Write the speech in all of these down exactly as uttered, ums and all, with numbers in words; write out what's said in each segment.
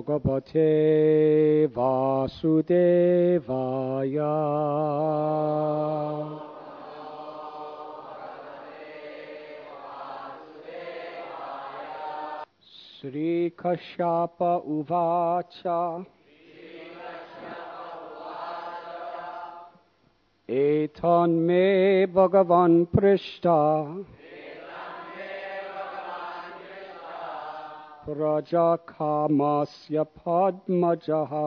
Bhagavate Vasudevaya. Sri Kashyapa Uvacha. Etan me Bhagavan Prishta. Prajakamasya Padmajaha.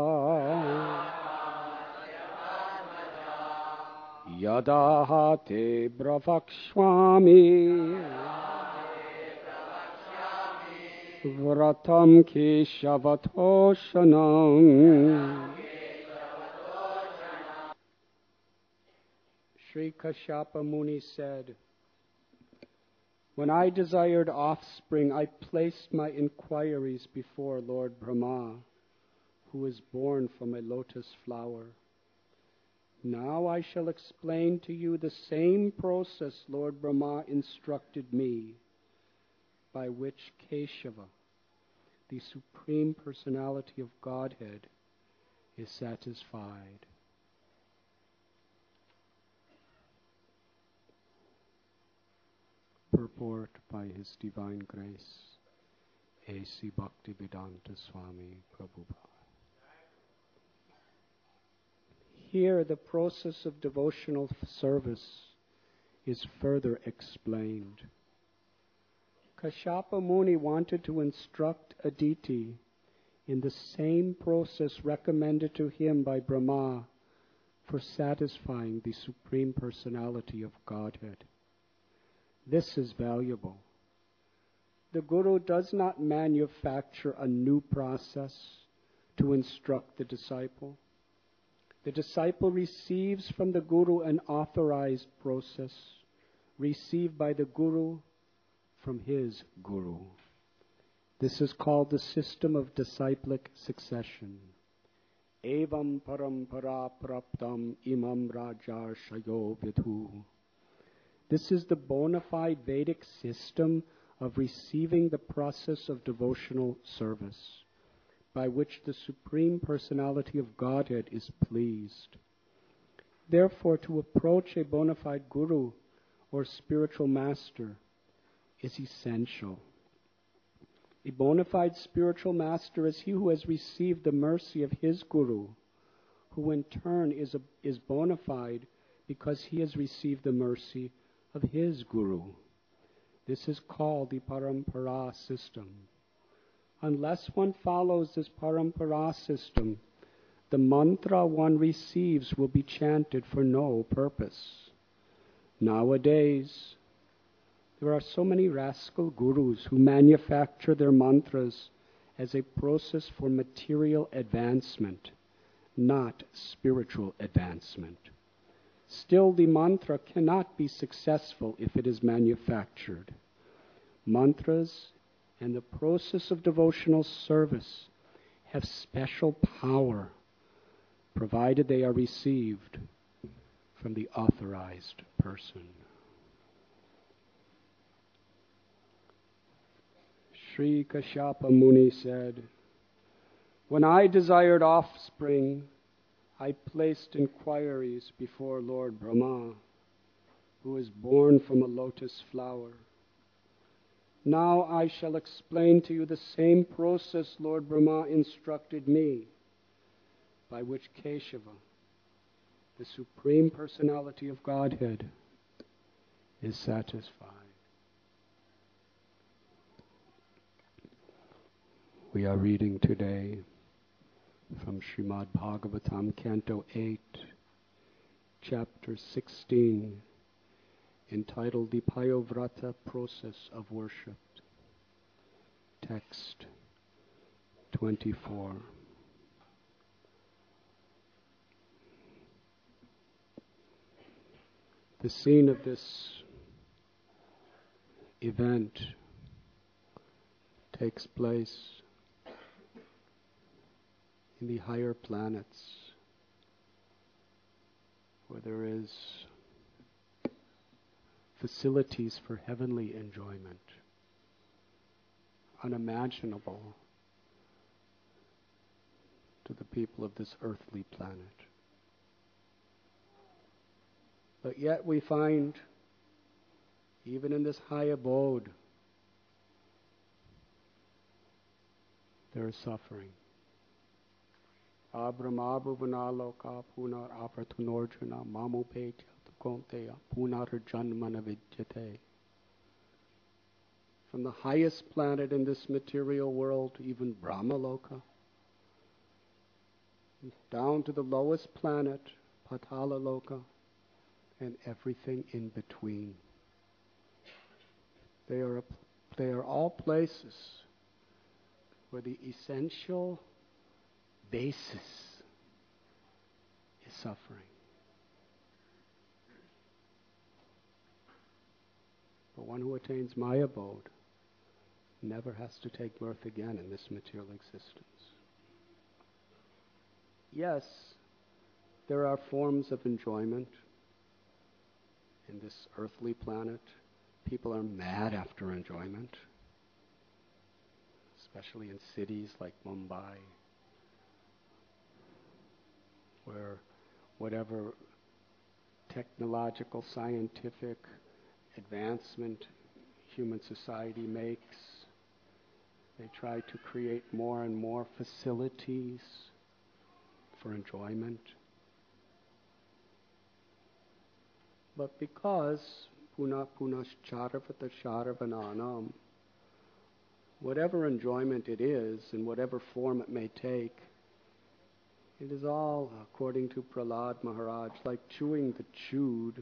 Yadahate Bravakshvami. Vratam Keshavatoshanam. Sri Kashyapa Muni said, when I desired offspring, I placed my inquiries before Lord Brahma, who is born from a lotus flower. Now I shall explain to you the same process Lord Brahma instructed me, by which Keshava, the Supreme Personality of Godhead, is satisfied. Purport by His Divine Grace, A C Bhaktivedanta Swami Prabhupada. Here the process of devotional service is further explained. Kashyapa Muni wanted to instruct Aditi in the same process recommended to him by Brahma for satisfying the Supreme Personality of Godhead. This is valuable. The Guru does not manufacture a new process to instruct the disciple. The disciple receives from the Guru an authorized process, received by the Guru from his Guru. This is called the system of disciplic succession. Evam parampara praptam imam rajarshayo vidhu. This is the bona fide Vedic system of receiving the process of devotional service, by which the Supreme Personality of Godhead is pleased. Therefore, to approach a bona fide Guru or spiritual master is essential. A bona fide spiritual master is he who has received the mercy of his Guru, who in turn is, a, is bona fide because he has received the mercy of his Guru. This is called the Parampara system. Unless one follows this Parampara system, the mantra one receives will be chanted for no purpose. Nowadays, there are so many rascal gurus who manufacture their mantras as a process for material advancement, not spiritual advancement. Still, the mantra cannot be successful if it is manufactured. Mantras and the process of devotional service have special power, provided they are received from the authorized person. Sri Kashyapa Muni said, when I desired offspring, I placed inquiries before Lord Brahma, who is born from a lotus flower. Now I shall explain to you the same process Lord Brahma instructed me, by which Keshava, the Supreme Personality of Godhead, is satisfied. We are reading today from Srimad Bhagavatam, Canto eight, Chapter sixteen, entitled The Payovrata Process of Worship. Text twenty-four. The scene of this event takes place in the higher planets, where there is facilities for heavenly enjoyment, unimaginable to the people of this earthly planet. But yet we find, even in this high abode, there is suffering. Abramabhuvanaloka punar apartunorjuna mamupeja tukonteya punar janmana vidyate. From the highest planet in this material world, even Brahmaloka, down to the lowest planet, Patala Loka, and everything in between. They are, a, they are all places where the essential basis is suffering. But one who attains my abode never has to take birth again in this material existence. Yes, there are forms of enjoyment in this earthly planet. People are mad after enjoyment, especially in cities like Mumbai, where whatever technological, scientific advancement human society makes, they try to create more and more facilities for enjoyment. But because puna punash charavata charavananam, whatever enjoyment it is, in whatever form it may take, it is all, according to Prahlad Maharaj, like chewing the chewed.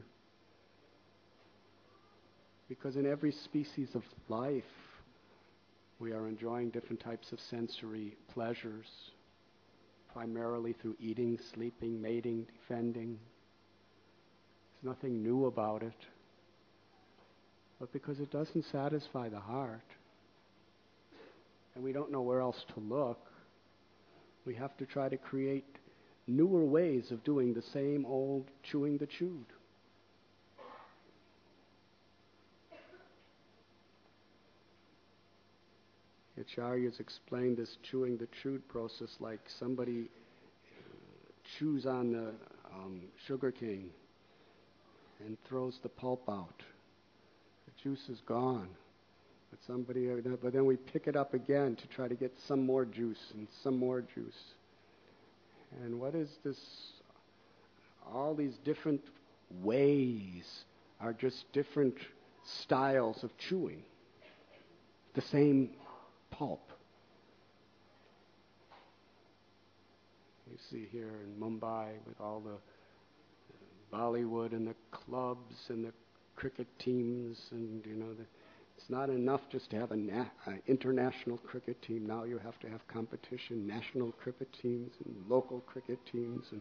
Because in every species of life, we are enjoying different types of sensory pleasures, primarily through eating, sleeping, mating, defending. There's nothing new about it. But because it doesn't satisfy the heart, and we don't know where else to look, we have to try to create newer ways of doing the same old chewing the chewed. Acharyas explained this chewing the chewed process like somebody chews on the um, sugar cane and throws the pulp out. The juice is gone. But somebody, but then we pick it up again to try to get some more juice and some more juice. And what is this? All these different ways are just different styles of chewing the same pulp. You see here in Mumbai with all the Bollywood and the clubs and the cricket teams, and you know, the, it's not enough just to have an na- uh, international cricket team. Now you have to have competition, national cricket teams and local cricket teams, and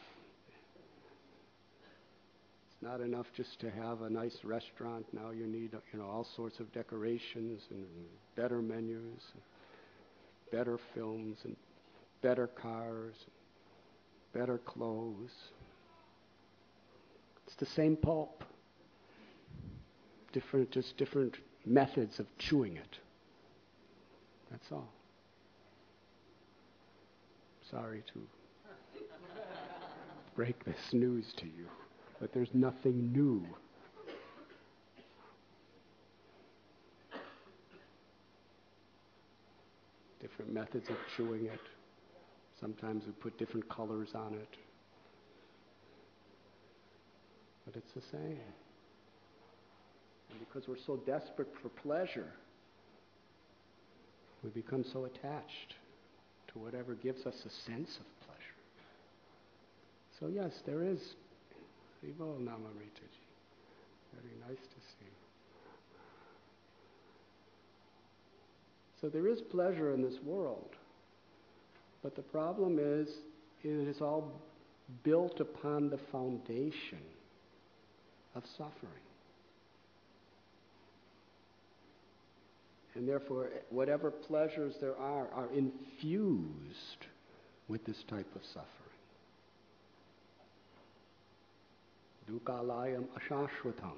it's not enough just to have a nice restaurant. Now you need, you know, all sorts of decorations and better menus, and better films, and better cars, and better clothes. It's the same pulp, different, just different methods of chewing it. That's all. Sorry to break this news to you, but there's nothing new. Different methods of chewing it. Sometimes we put different colors on it. But it's the same. And because we're so desperate for pleasure, we become so attached to whatever gives us a sense of pleasure. So yes, there is. Haribo Namaritaji. Very nice to see. So there is pleasure in this world. But the problem is, it is all built upon the foundation of suffering. And therefore, whatever pleasures there are, are infused with this type of suffering. Dukkhalayam ashashvatam.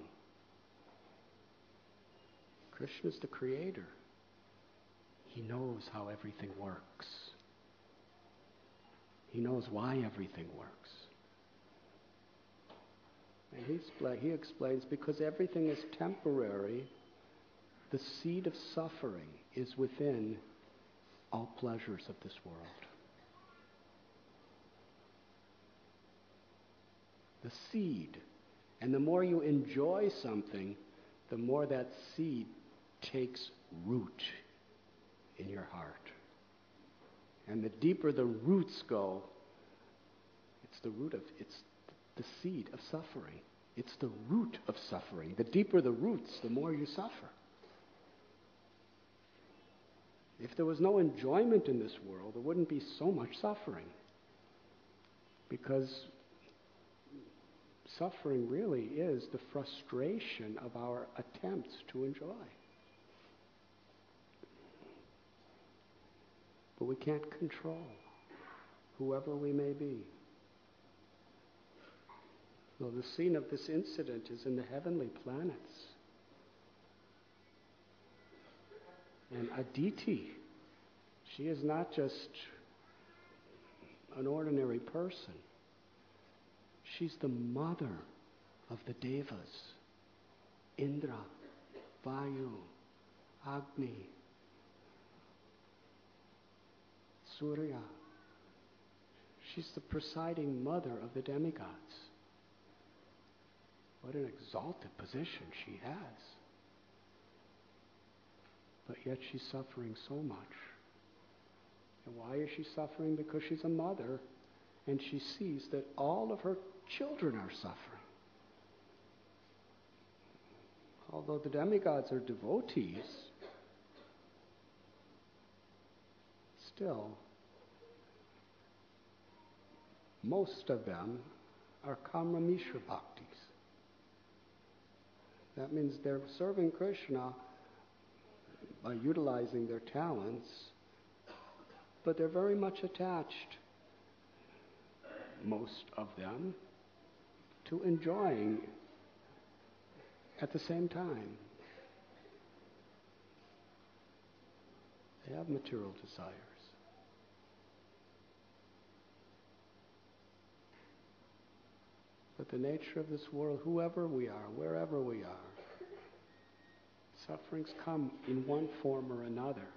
Krishna is the creator. He knows how everything works. He knows why everything works. And he, expl- he explains, because everything is temporary, the seed of suffering is within all pleasures of this world. The seed. And the more you enjoy something, the more that seed takes root in your heart. And the deeper the roots go, it's the root of, it's the seed of suffering. It's the root of suffering. The deeper the roots, the more you suffer. If there was no enjoyment in this world, there wouldn't be so much suffering. Because suffering really is the frustration of our attempts to enjoy. But we can't control whoever we may be. So the scene of this incident is in the heavenly planets. And Aditi, she is not just an ordinary person. She's the mother of the Devas. Indra, Vayu, Agni, Surya. She's the presiding mother of the demigods. What an exalted position she has. But yet she's suffering so much. And why is she suffering? Because she's a mother, and she sees that all of her children are suffering. Although the demigods are devotees, still, most of them are Kama Mishra Bhaktis. That means they're serving Krishna by utilizing their talents, but they're very much attached, most of them, to enjoying at the same time. They have material desires. But the nature of this world, whoever we are, wherever we are, sufferings come in one form or another.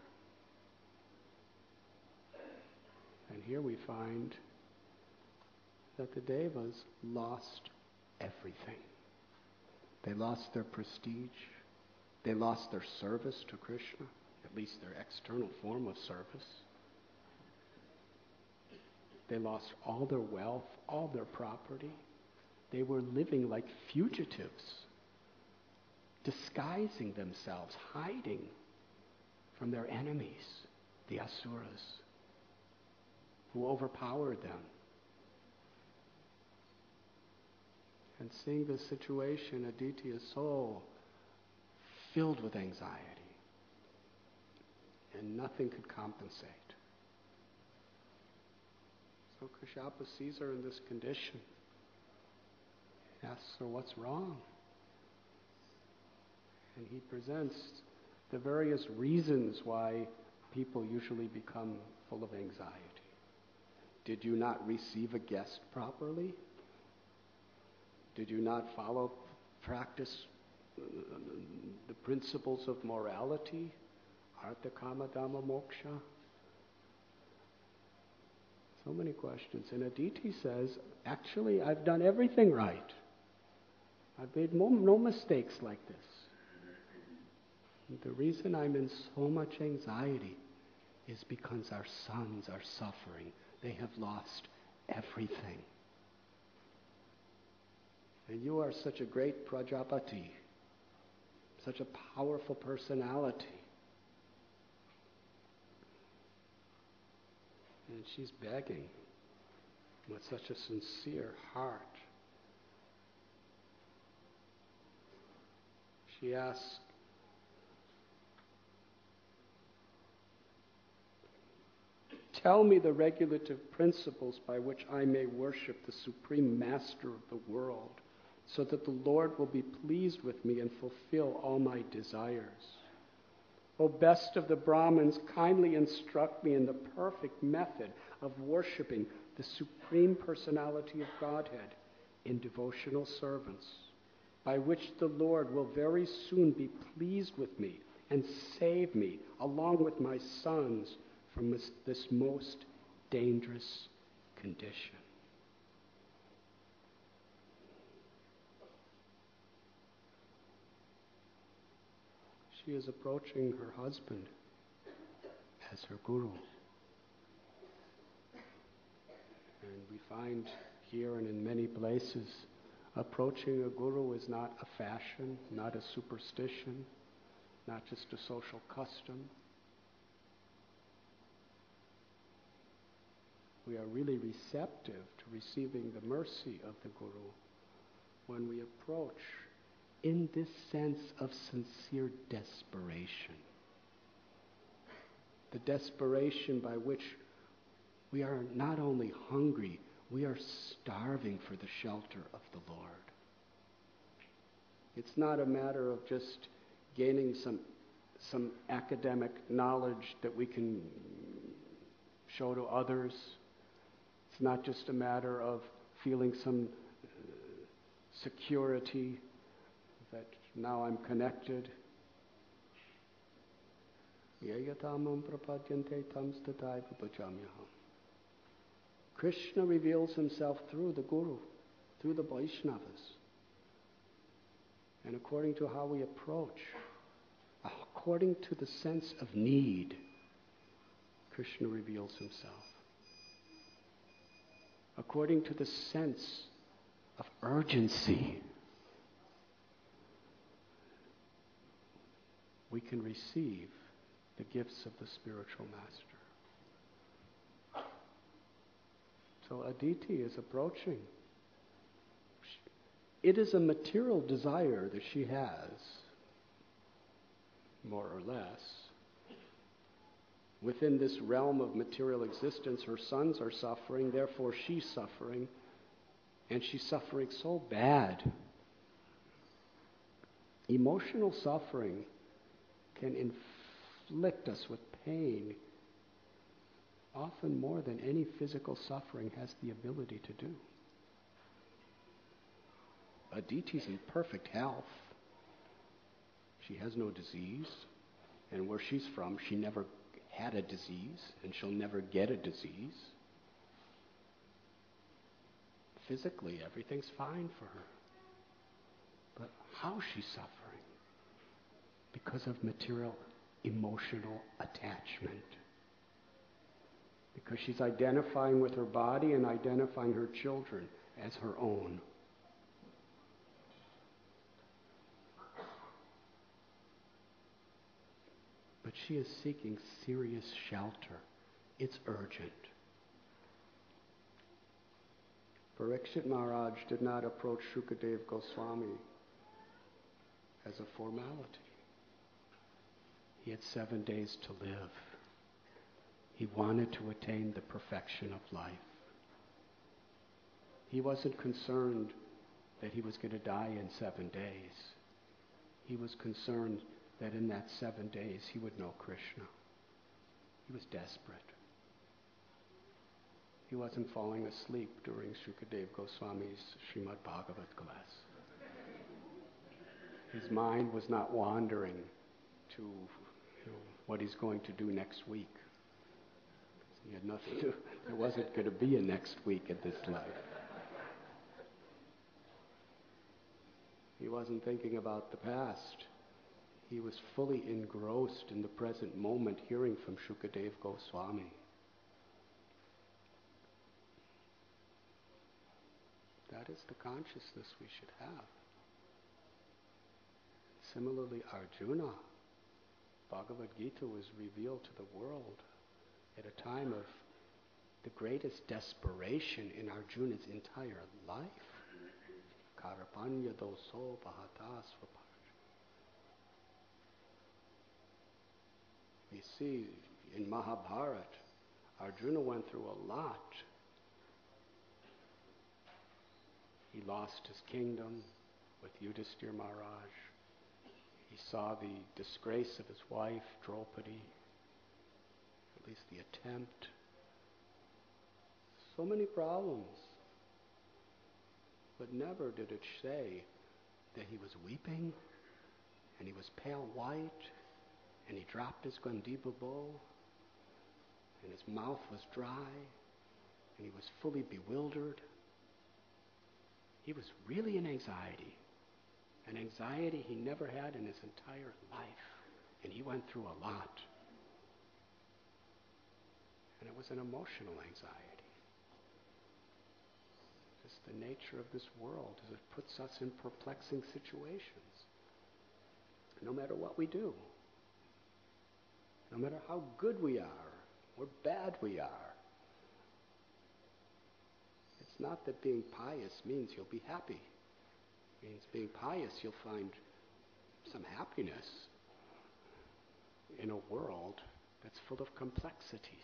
And here we find that the Devas lost everything. They lost their prestige. They lost their service to Krishna, at least their external form of service. They lost all their wealth, all their property. They were living like fugitives, disguising themselves, hiding from their enemies, the Asuras, who overpowered them. And seeing this situation, Aditi is so filled with anxiety, and nothing could compensate. So Kashyapa sees her in this condition, asks her what's wrong. And he presents the various reasons why people usually become full of anxiety. Did you not receive a guest properly? Did you not follow, practice uh, the principles of morality? Artha, Kama, Dhamma, Moksha? So many questions. And Aditi says, actually, I've done everything right. I've made no, no mistakes like this. And the reason I'm in so much anxiety is because our sons are suffering. They have lost everything. And you are such a great Prajapati, such a powerful personality. And she's begging with such a sincere heart. She asks, tell me the regulative principles by which I may worship the Supreme Master of the world, so that the Lord will be pleased with me and fulfill all my desires. O best of the Brahmins, kindly instruct me in the perfect method of worshiping the Supreme Personality of Godhead in devotional servants, by which the Lord will very soon be pleased with me and save me, along with my sons, from this, this most dangerous condition. She is approaching her husband as her guru. And we find here and in many places, approaching a guru is not a fashion, not a superstition, not just a social custom. We are really receptive to receiving the mercy of the guru when we approach in this sense of sincere desperation. The desperation by which we are not only hungry, we are starving for the shelter of the Lord. It's not a matter of just gaining some, some academic knowledge that we can show to others. It's not just a matter of feeling some uh, security that now I'm connected. Krishna reveals himself through the Guru, through the Vaishnavas. And according to how we approach, according to the sense of need, Krishna reveals himself. According to the sense of urgency, we can receive the gifts of the spiritual master. So Aditi is approaching. It is a material desire that she has, more or less. Within this realm of material existence, her sons are suffering, therefore she's suffering, and she's suffering so bad. Emotional suffering can inflict us with pain often more than any physical suffering has the ability to do. Aditi's in perfect health. She has no disease, and where she's from, she never had a disease, and she'll never get a disease. Physically, everything's fine for her. But how's she suffering? Because of material, emotional attachment. Because she's identifying with her body and identifying her children as her own. But she is seeking serious shelter. It's urgent. Parikshit Maharaj did not approach Shukadev Goswami as a formality. He had seven days to live. He wanted to attain the perfection of life. He wasn't concerned that he was going to die in seven days. He was concerned that in that seven days he would know Krishna. He was desperate. He wasn't falling asleep during Shukadev Goswami's Srimad Bhagavat class. His mind was not wandering to you know, what he's going to do next week. He had nothing to, there wasn't going to be a next week in this life. He wasn't thinking about the past. He was fully engrossed in the present moment, hearing from Shukadev Goswami. That is the consciousness we should have. Similarly, Arjuna, Bhagavad Gita was revealed to the world at a time of the greatest desperation in Arjuna's entire life. Karapanya doso bhata svaparja. We see in Mahabharata, Arjuna went through a lot. He lost his kingdom with Yudhisthira Maharaj. He saw the disgrace of his wife, Draupadi, at least the attempt. So many problems. But never did it say that he was weeping, and he was pale white, and he dropped his Gandiva bowl, and his mouth was dry, and he was fully bewildered. He was really in anxiety, an anxiety he never had in his entire life, and he went through a lot. And it was an emotional anxiety. Just the nature of this world is it puts us in perplexing situations. No matter what we do, no matter how good we are or bad we are, it's not that being pious means you'll be happy. It means being pious you'll find some happiness in a world that's full of complexities.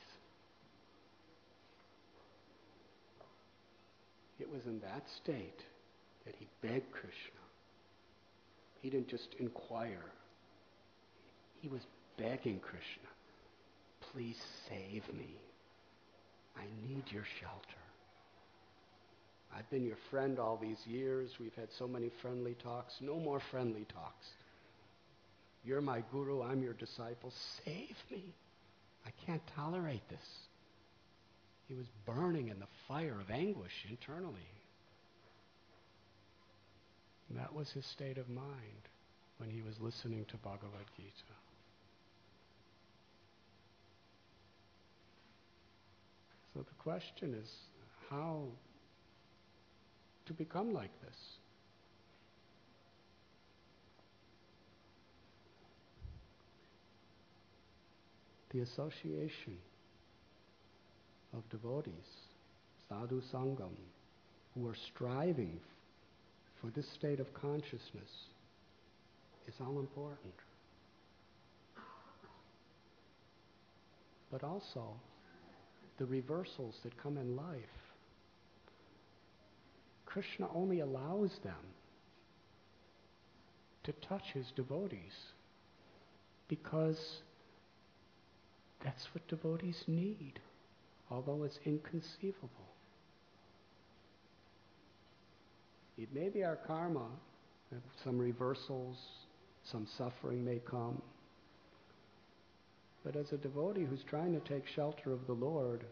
It was in that state that he begged Krishna. He didn't just inquire. He was begging Krishna, please save me. I need your shelter. I've been your friend all these years. We've had so many friendly talks. No more friendly talks. You're my guru. I'm your disciple. Save me. I can't tolerate this. He was burning in the fire of anguish internally. And that was his state of mind when he was listening to Bhagavad Gita. So the question is how to become like this. The association of devotees, sadhu sangam, who are striving for this state of consciousness is all important. But also the reversals that come in life. Krishna only allows them to touch his devotees because that's what devotees need, although it's inconceivable. It may be our karma, some reversals, some suffering may come. But as a devotee who's trying to take shelter of the Lord,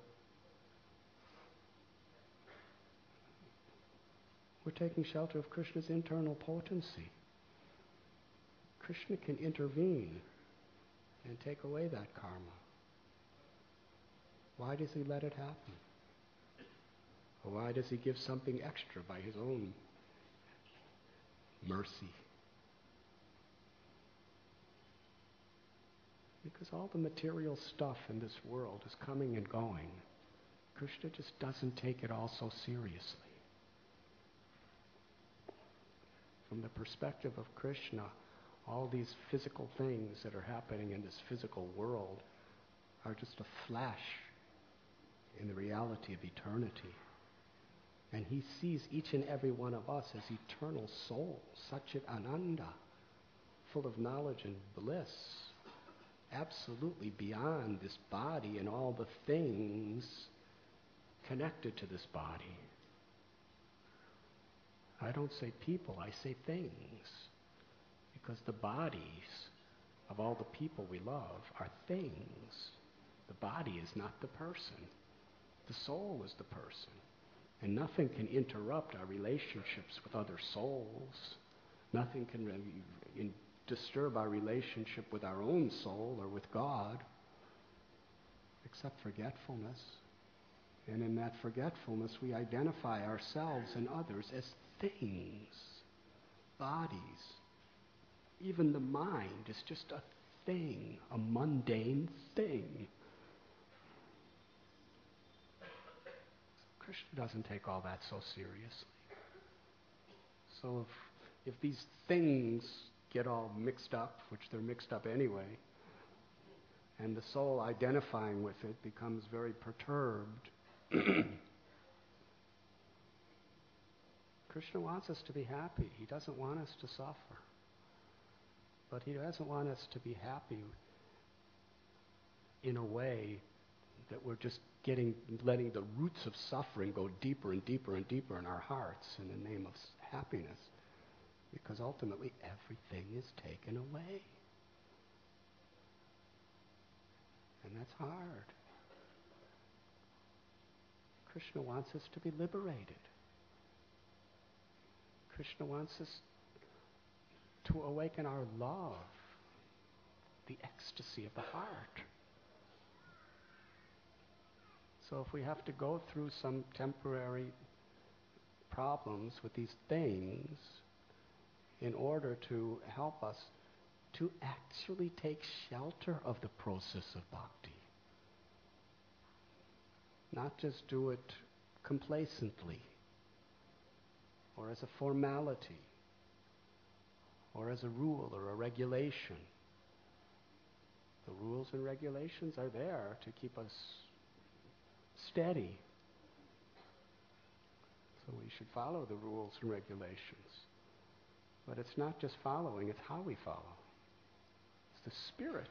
we're taking shelter of Krishna's internal potency. Krishna can intervene and take away that karma. Why does he let it happen? Or why does he give something extra by his own mercy? Because all the material stuff in this world is coming and going. Krishna just doesn't take it all so seriously. From the perspective of Krishna, all these physical things that are happening in this physical world are just a flash in the reality of eternity. And he sees each and every one of us as eternal souls, Satchit Ananda, full of knowledge and bliss, absolutely beyond this body and all the things connected to this body. I don't say people, I say things, because the bodies of all the people we love are things. The body is not the person. The soul is the person. And nothing can interrupt our relationships with other souls. Nothing can really in, disturb our relationship with our own soul or with God, except forgetfulness. And in that forgetfulness, we identify ourselves and others as things, bodies. Even the mind is just a thing, a mundane thing. Krishna doesn't take all that so seriously. So if, if these things get all mixed up, which they're mixed up anyway, and the soul identifying with it becomes very perturbed, Krishna wants us to be happy. He doesn't want us to suffer. But he doesn't want us to be happy in a way that we're just getting, letting the roots of suffering go deeper and deeper and deeper in our hearts in the name of happiness. Because ultimately everything is taken away. And that's hard. Krishna wants us to be liberated. Krishna wants us to awaken our love, the ecstasy of the heart. So if we have to go through some temporary problems with these things in order to help us to actually take shelter of the process of bhakti, not just do it complacently or as a formality or as a rule or a regulation. The rules and regulations are there to keep us steady. So we should follow the rules and regulations. But it's not just following, it's how we follow. It's the spirit.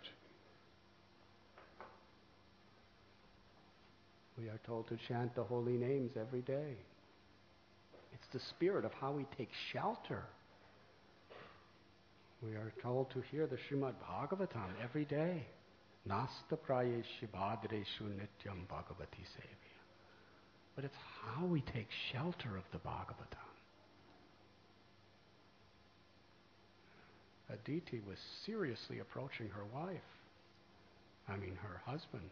We are told to chant the holy names every day. It's the spirit of how we take shelter. We are told to hear the Srimad Bhagavatam every day. Nasta prayeshi bhadreshu nityam bhagavati sevya. But it's how we take shelter of the Bhagavatam. Aditi was seriously approaching her wife. I mean her husband.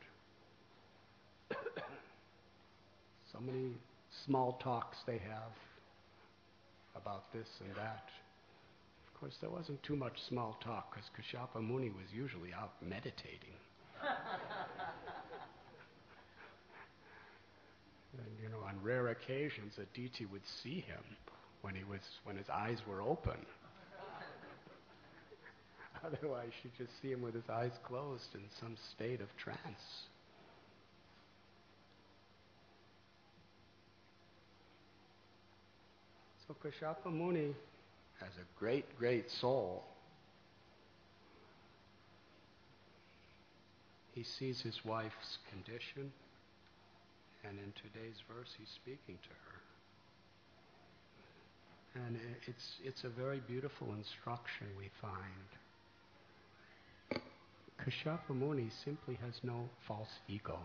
So many small talks they have about this and that. Of course, there wasn't too much small talk because Kashyapa Muni was usually out meditating. And, you know, on rare occasions, Aditi would see him when he was when his eyes were open. Otherwise, she'd just see him with his eyes closed in some state of trance. So Kashyapa Muni, as a great, great soul, he sees his wife's condition, and in today's verse he's speaking to her. And it's, it's a very beautiful instruction we find. Kashyapa Muni simply has no false ego.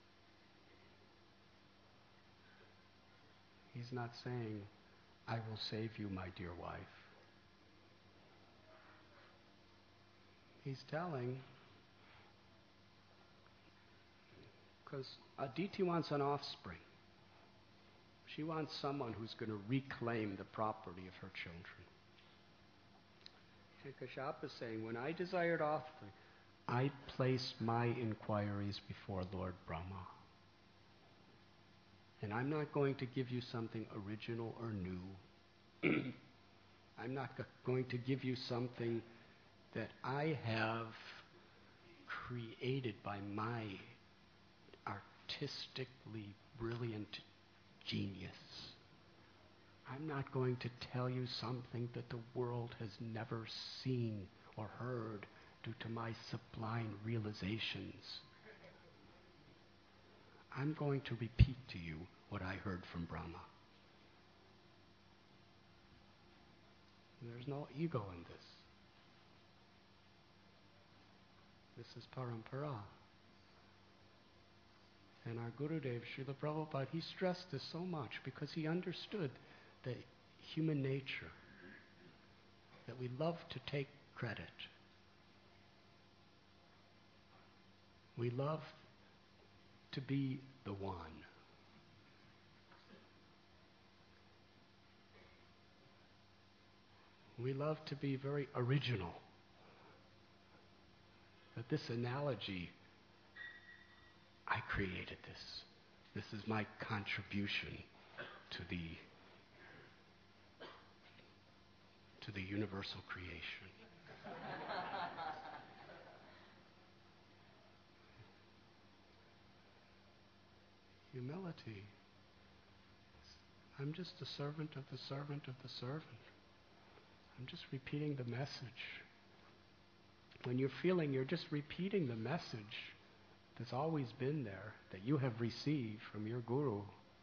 He's not saying, I will save you, my dear wife. He's telling, because Aditi wants an offspring. She wants someone who's going to reclaim the property of her children. And Kashyapa is saying, when I desired offspring, I placed my inquiries before Lord Brahma. And I'm not going to give you something original or new. I'm not go- going to give you something that I have created by my artistically brilliant genius. I'm not going to tell you something that the world has never seen or heard due to my sublime realizations. I'm going to repeat to you what I heard from Brahma. There's no ego in this. This is parampara. And our Gurudev, Srila Prabhupada, he stressed this so much because he understood the human nature, that we love to take credit. We love to be the one. We love to be very original. But this analogy, I created this. This is my contribution to the to the universal creation. Humility. I'm just a servant of the servant of the servant. I'm just repeating the message. When you're feeling, you're just repeating the message that's always been there, that you have received from your Guru.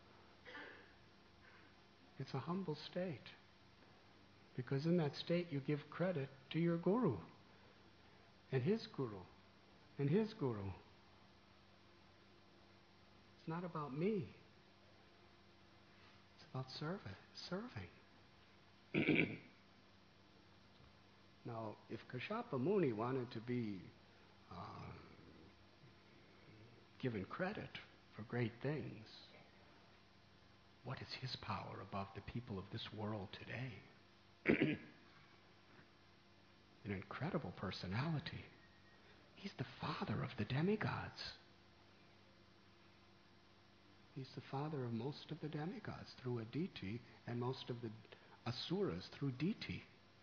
It's a humble state. Because in that state you give credit to your Guru, and his Guru, and his Guru. It's not about me. It's about serve, serving. Now, if Kashyapa Muni wanted to be uh, given credit for great things, what is his power above the people of this world today? An incredible personality. He's the father of the demigods. He's the father of most of the demigods through Aditi, and most of the asuras through Diti.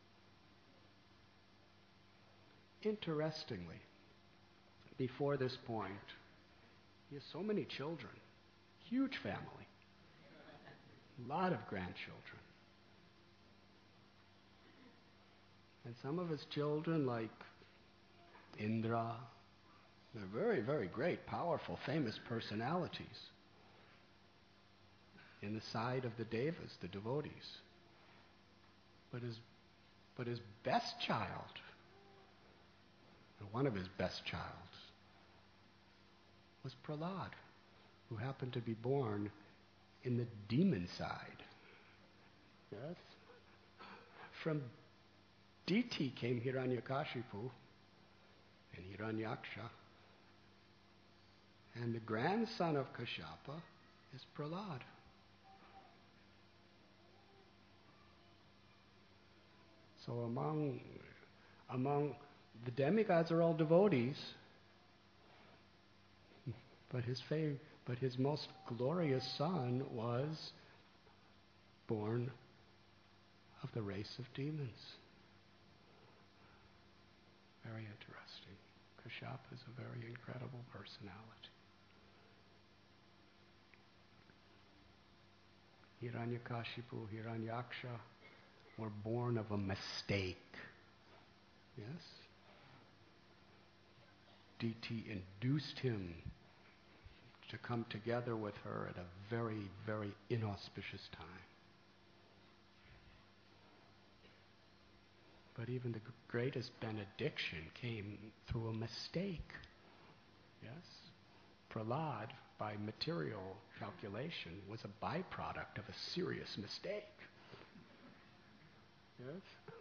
Interestingly, before this point, he has so many children, huge family, a lot of grandchildren. And some of his children, like Indra, they're very, very great, powerful, famous personalities in the side of the devas, the devotees. But his, but his best child, or one of his best childs, was Prahlad, who happened to be born in the demon side. Yes? From Diti came Hiranyakashipu and Hiranyaksha, and the grandson of Kashyapa is Prahlad. So among among the demigods are all devotees, but his fav- but his most glorious son was born of the race of demons. Very interesting. Kashyapa is a very incredible personality. Hiranyakashipu, Hiranyaksha were born of a mistake. Yes? Diti induced him to come together with her at a very, very inauspicious time. But even the greatest benediction came through a mistake. Yes? Prahlad, by material calculation, was a byproduct of a serious mistake. Yes?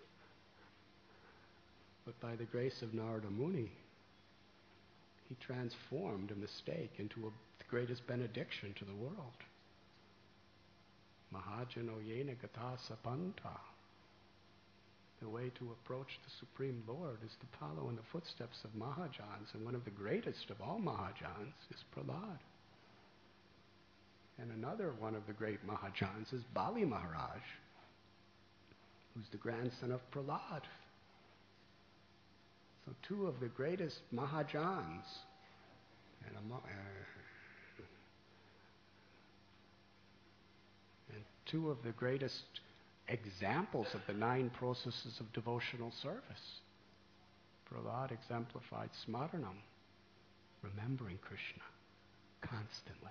But by the grace of Narada Muni, he transformed a mistake into a, the greatest benediction to the world. Mahajano yena gata sapanta. The way to approach the Supreme Lord is to follow in the footsteps of Mahajans, and one of the greatest of all Mahajans is Prahlad. And another one of the great Mahajans is Bali Maharaj, who's the grandson of Prahlad. So two of the greatest Mahajans, and, a, uh, and two of the greatest examples of the nine processes of devotional service. Prahlad exemplified smaranam, remembering Krishna constantly.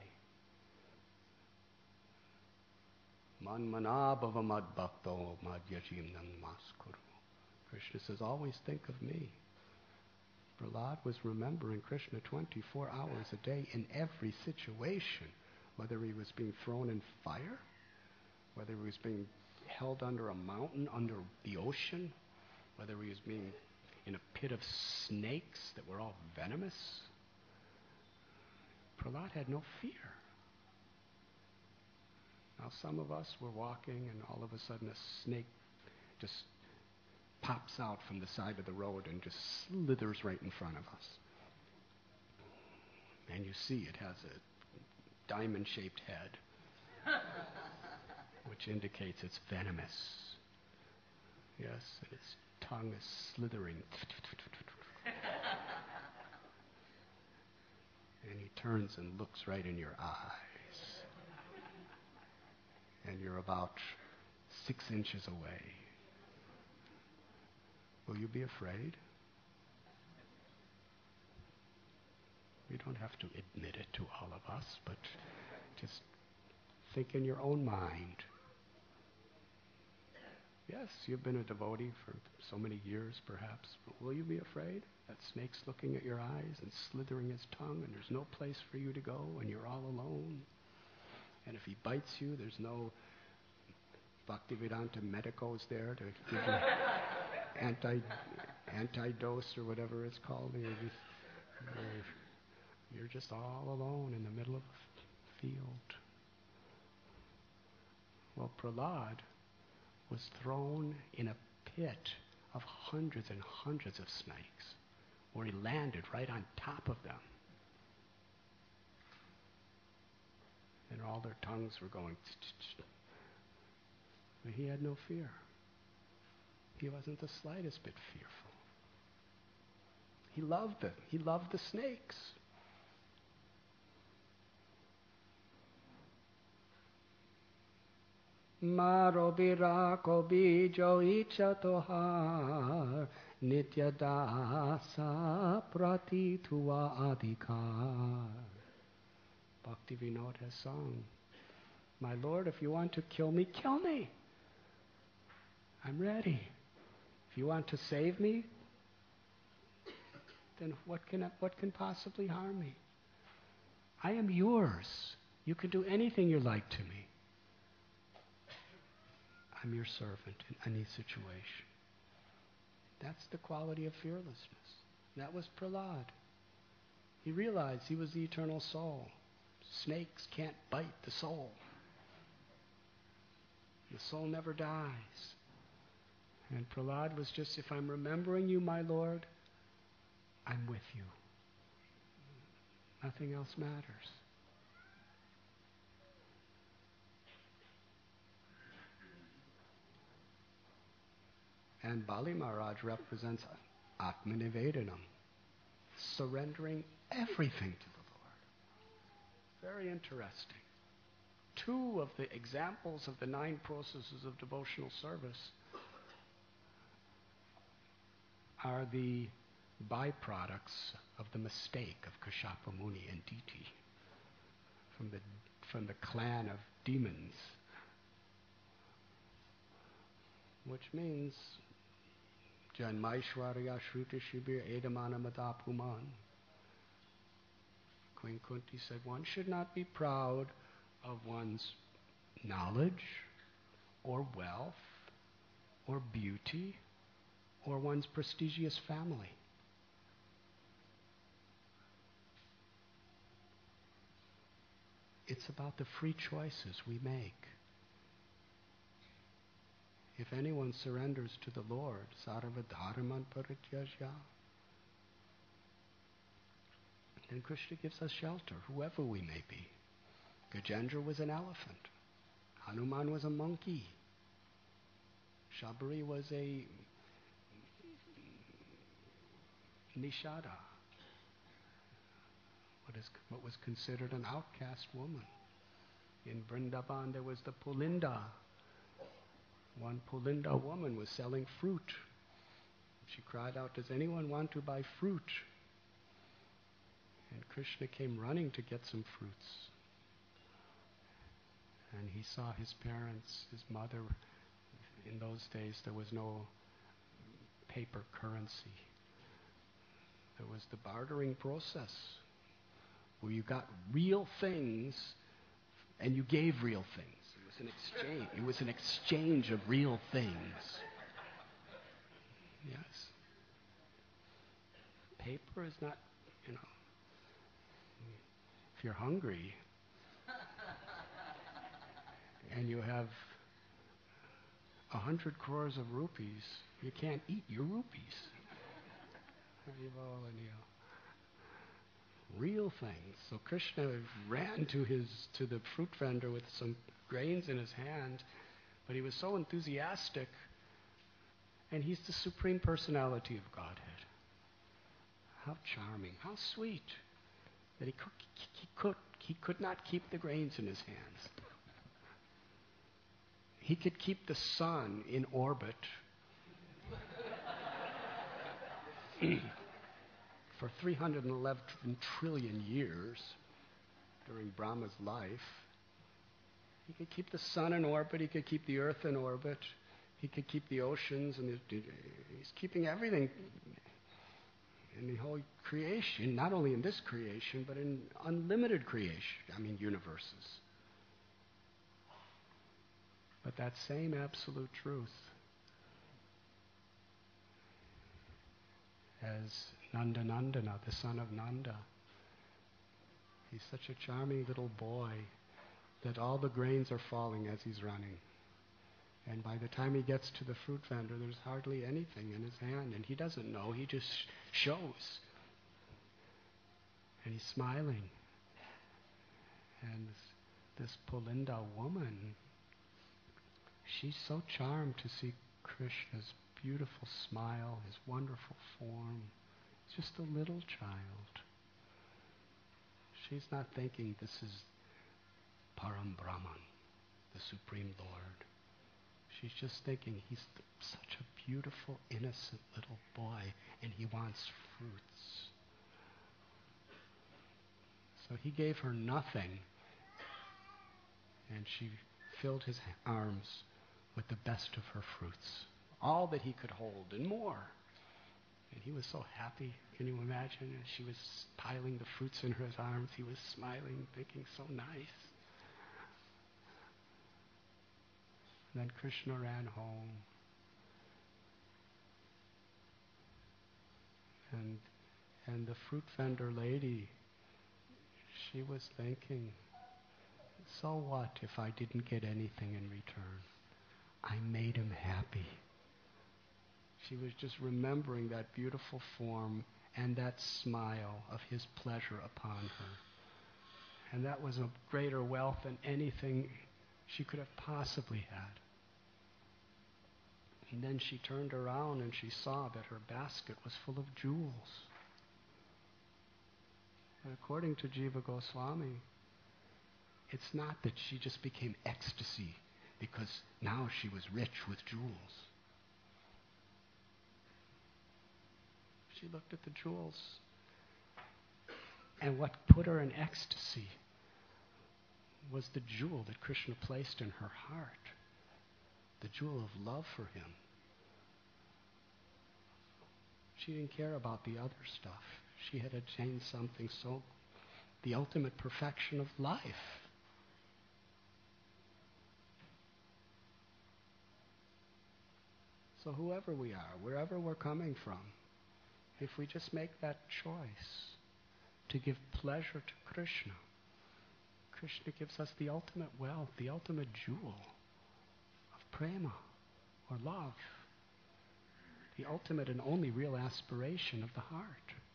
Man manabhava mad bhakto mad yajim namaskuru. Krishna says, always think of me. Prahlad was remembering Krishna twenty-four hours a day in every situation, whether he was being thrown in fire, whether he was being held under a mountain, under the ocean, whether he was being in a pit of snakes that were all venomous. Prahlad had no fear. Now some of us were walking and all of a sudden a snake just pops out from the side of the road and just slithers right in front of us. And you see it has a diamond-shaped head, which indicates it's venomous. Yes, and its tongue is slithering. And he turns and looks right in your eyes. And you're about six inches away. Will you be afraid? You don't have to admit it to all of us, but just think in your own mind. Yes, you've been a devotee for so many years, perhaps, but will you be afraid? That snake's looking at your eyes and slithering his tongue, and there's no place for you to go, and you're all alone. And if he bites you, there's no Bhaktivedanta medicos there to give you anti anti-dose or whatever it's called. You're just, you're, you're just all alone in the middle of a field. Well, Prahlad was thrown in a pit of hundreds and hundreds of snakes, where he landed right on top of them. And all their tongues were going. But he had no fear. He wasn't the slightest bit fearful. He loved them. He loved the snakes. Maro birako bijo icha tohar nitya dasa prati tuva adhikar. Bhaktivinoda has sung, my Lord, if you want to kill me, kill me. I'm ready. If you want to save me, then what can what can possibly harm me? I am yours. You can do anything you like to me. I'm your servant in any situation. That's the quality of fearlessness. That was Prahlad. He realized he was the eternal soul. Snakes can't bite the soul. The soul never dies. And Prahlad was just, if I'm remembering you, my Lord, I'm with you. Nothing else matters. And Bali Maharaj represents Atmanivedanam, surrendering everything to the Lord. Very interesting. Two of the examples of the nine processes of devotional service are the byproducts of the mistake of Kashyapa Muni and Diti, from the, from the clan of demons, which means Janmaishwarya Shruti Shibir Edamana Madapuman. Queen Kunti said, one should not be proud of one's knowledge or wealth or beauty or one's prestigious family. It's about the free choices we make. If anyone surrenders to the Lord, sarvadharaman parityajya, then Krishna gives us shelter, whoever we may be. Gajendra was an elephant. Hanuman was a monkey. Shabari was a nishada, what, is, what was considered an outcast woman. In Vrindavan there was the Pulinda. One Pulinda woman was selling fruit. She cried out, does anyone want to buy fruit? And Krishna came running to get some fruits. And he saw his parents, his mother. In those days there was no paper currency. There was the bartering process, where you got real things and you gave real things. It was an exchange. It was an exchange of real things. Yes. Paper is not, you know, if you're hungry and you have a hundred crores of rupees, you can't eat your rupees. Real things. So Krishna ran to his to the fruit vendor with some grains in his hand, but he was so enthusiastic, and he's the Supreme Personality of Godhead. How charming, how sweet, that he could, he could, he could not keep the grains in his hands. He could keep the sun in orbit for three hundred eleven trillion years during Brahma's life. He could keep the sun in orbit, he could keep the earth in orbit, he could keep the oceans, and the, he's keeping everything in the whole creation, not only in this creation, but in unlimited creation, I mean universes. But that same absolute truth, as Nandanandana, the son of Nanda, he's such a charming little boy that all the grains are falling as he's running. And by the time he gets to the fruit vendor, there's hardly anything in his hand. And he doesn't know, he just shows. And he's smiling. And this, this Pulinda woman, she's so charmed to see Krishna's beautiful smile, his wonderful form. He's just a little child. She's not thinking this is Param Brahman, the Supreme Lord. She's just thinking he's the, such a beautiful, innocent little boy, and he wants fruits. So he gave her nothing, and she filled his arms with the best of her fruits, all that he could hold and more. And he was so happy. Can you imagine? As she was piling the fruits in his arms, he was smiling, thinking, so nice. Then Krishna ran home. And and the fruit vendor lady, she was thinking, so what if I didn't get anything in return? I made him happy. She was just remembering that beautiful form and that smile of his pleasure upon her. And that was a greater wealth than anything she could have possibly had. And then she turned around and she saw that her basket was full of jewels. And according to Jiva Goswami, it's not that she just became ecstasy because now she was rich with jewels. She looked at the jewels, and what put her in ecstasy was the jewel that Krishna placed in her heart, the jewel of love for him. She didn't care about the other stuff. She had attained something so, the ultimate perfection of life. So whoever we are, wherever we're coming from, if we just make that choice to give pleasure to Krishna, Krishna gives us the ultimate wealth, the ultimate jewel of prema, or love, the ultimate and only real aspiration of the heart.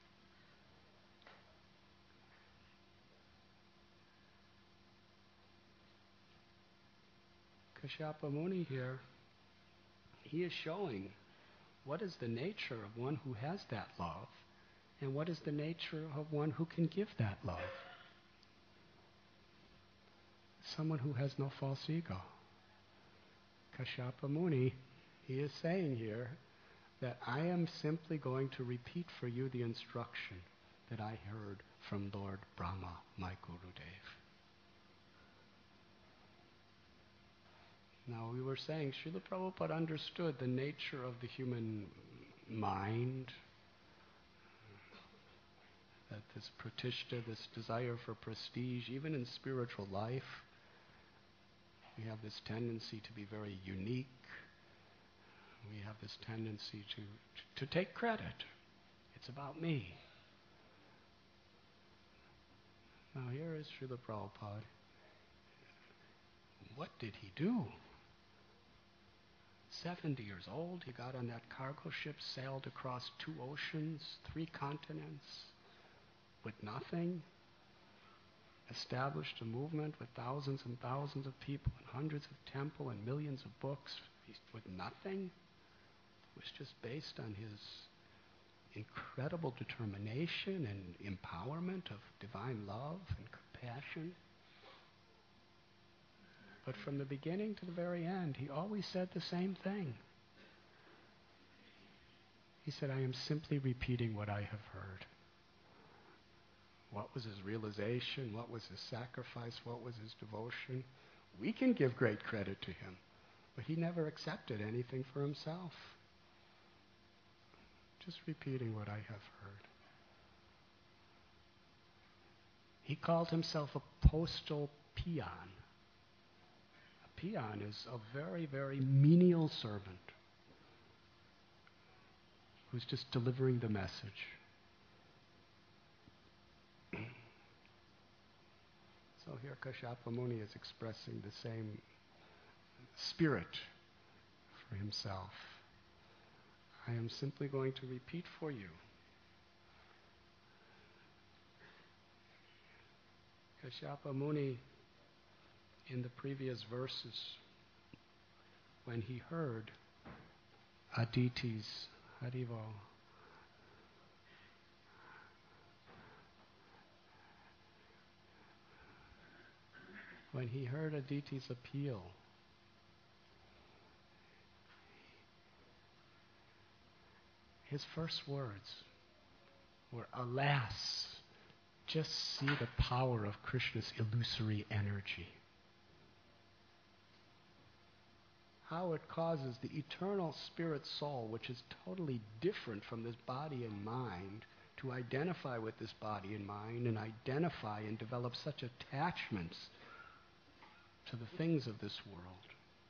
Kashyapa Muni here, he is showing what is the nature of one who has that love, and what is the nature of one who can give that love. Someone who has no false ego. Kashyapa Muni, he is saying here that I am simply going to repeat for you the instruction that I heard from Lord Brahma, my Gurudev. Now, we were saying Srila Prabhupada understood the nature of the human mind, that this pratishta, this desire for prestige, even in spiritual life, we have this tendency to be very unique. We have this tendency to, to, to take credit. It's about me. Now here is Srila Prabhupada. What did he do? seventy years old, he got on that cargo ship, sailed across two oceans, three continents, with nothing, established a movement with thousands and thousands of people, and hundreds of temples and millions of books, with nothing. It was just based on his incredible determination and empowerment of divine love and compassion. But from the beginning to the very end, he always said the same thing. He said, I am simply repeating what I have heard. what was his realization, what was his sacrifice, what was his devotion. We can give great credit to him, but he never accepted anything for himself. Just repeating what I have heard. He called himself a postal peon. A peon is a very, very menial servant who's just delivering the message. So here Kashyapa Muni is expressing the same spirit for himself. I am simply going to repeat for you. Kashyapa Muni, in the previous verses, when he heard Aditi's Harivo, when he heard Aditi's appeal, his first words were, alas, just see the power of Krishna's illusory energy. How it causes the eternal spirit soul, which is totally different from this body and mind, to identify with this body and mind and identify and develop such attachments to the things of this world.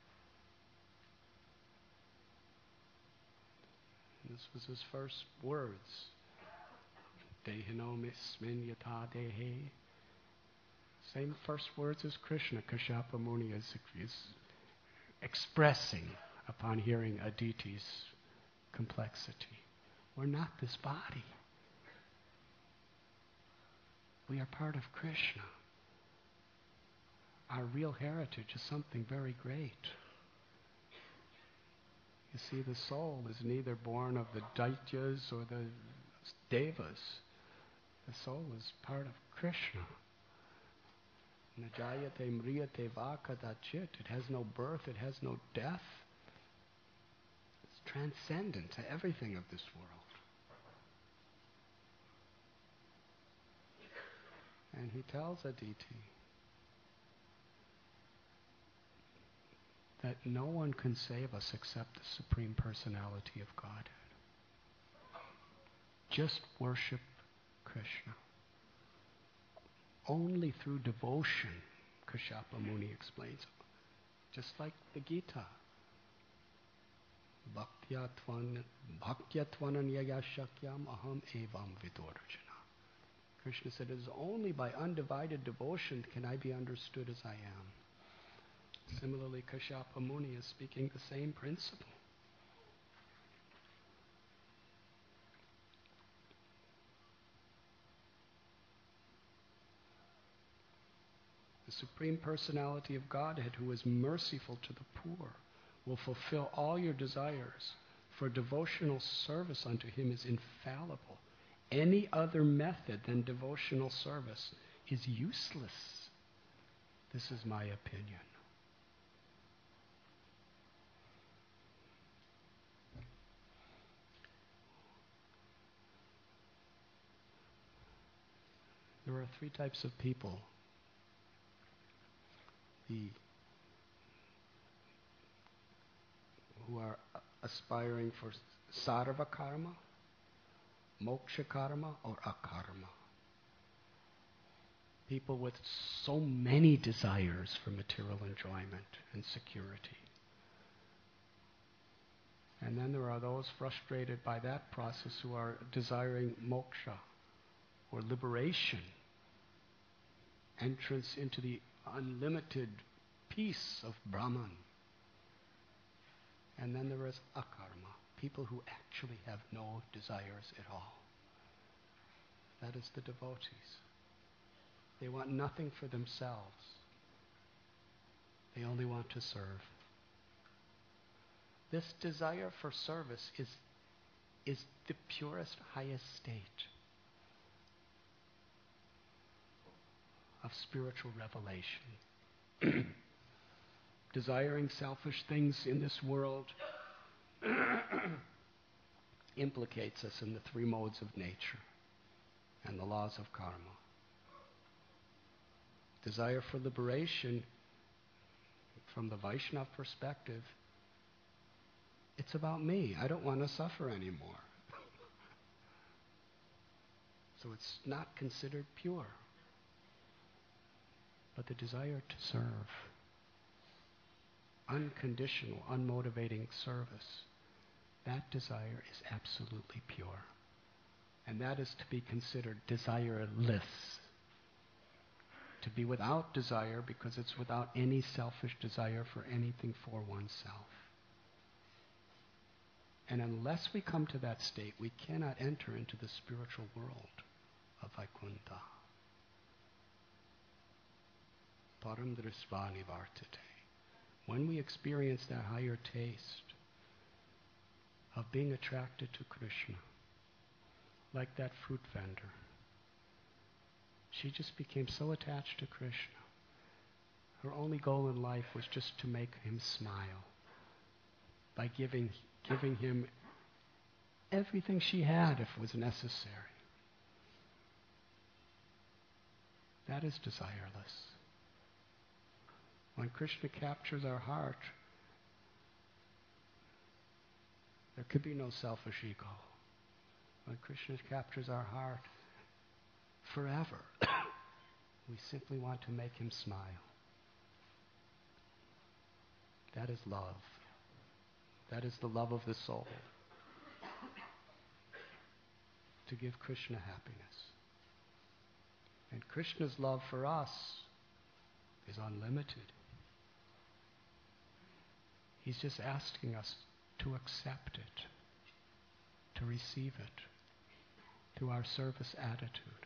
And this was his first words. Dehino mismin yata dehe. Same first words as Krishna. Kashyapa Muni is, is expressing upon hearing Aditi's complexity. We're not this body. We are part of Krishna. Our real heritage is something very great. You see, the soul is neither born of the Daityas or the Devas. The soul is part of Krishna. Najayate mriyate vakadachit. It has no birth, it has no death. It's transcendent to everything of this world. And he tells Aditi that no one can save us except the Supreme Personality of Godhead. Just worship Krishna. Only through devotion, Kashyapa Muni explains, just like the Gita. Bhaktyatvana bhaktyatvana shakyam aham evam vidorjana. Krishna said, it is only by undivided devotion can I be understood as I am. Similarly, Kashyapa Muni is speaking the same principle. The Supreme Personality of Godhead, who is merciful to the poor, will fulfill all your desires, for devotional service unto him is infallible. Any other method than devotional service is useless. This is my opinion. There are three types of people. The who are aspiring for sarva karma, moksha karma, or akarma. People with so many desires for material enjoyment and security. And then there are those frustrated by that process who are desiring moksha, or liberation, entrance into the unlimited peace of Brahman. And then there is akarma, people who actually have no desires at all. That is the devotees. They want nothing for themselves. They only want to serve. This desire for service is, is the purest, highest state of spiritual revelation. Desiring selfish things in this world implicates us in the three modes of nature and the laws of karma. Desire for liberation, from the Vaishnava perspective, it's about me. I don't want to suffer anymore. So it's not considered pure. But the desire to serve, unconditional, unmotivating service, that desire is absolutely pure. And that is to be considered desireless. To be without desire because it's without any selfish desire for anything for oneself. And unless we come to that state, we cannot enter into the spiritual world of Vaikuntha. Param drisvani vartate. When we experience that higher taste of being attracted to Krishna, like that fruit vendor, she just became so attached to Krishna. Her only goal in life was just to make him smile by giving, giving him everything she had if it was necessary. That is desireless. When Krishna captures our heart, there could be no selfish ego. When Krishna captures our heart, forever, we simply want to make him smile. That is love. That is the love of the soul. To give Krishna happiness. And Krishna's love for us is unlimited. He's just asking us to accept it, to receive it, through our service attitude.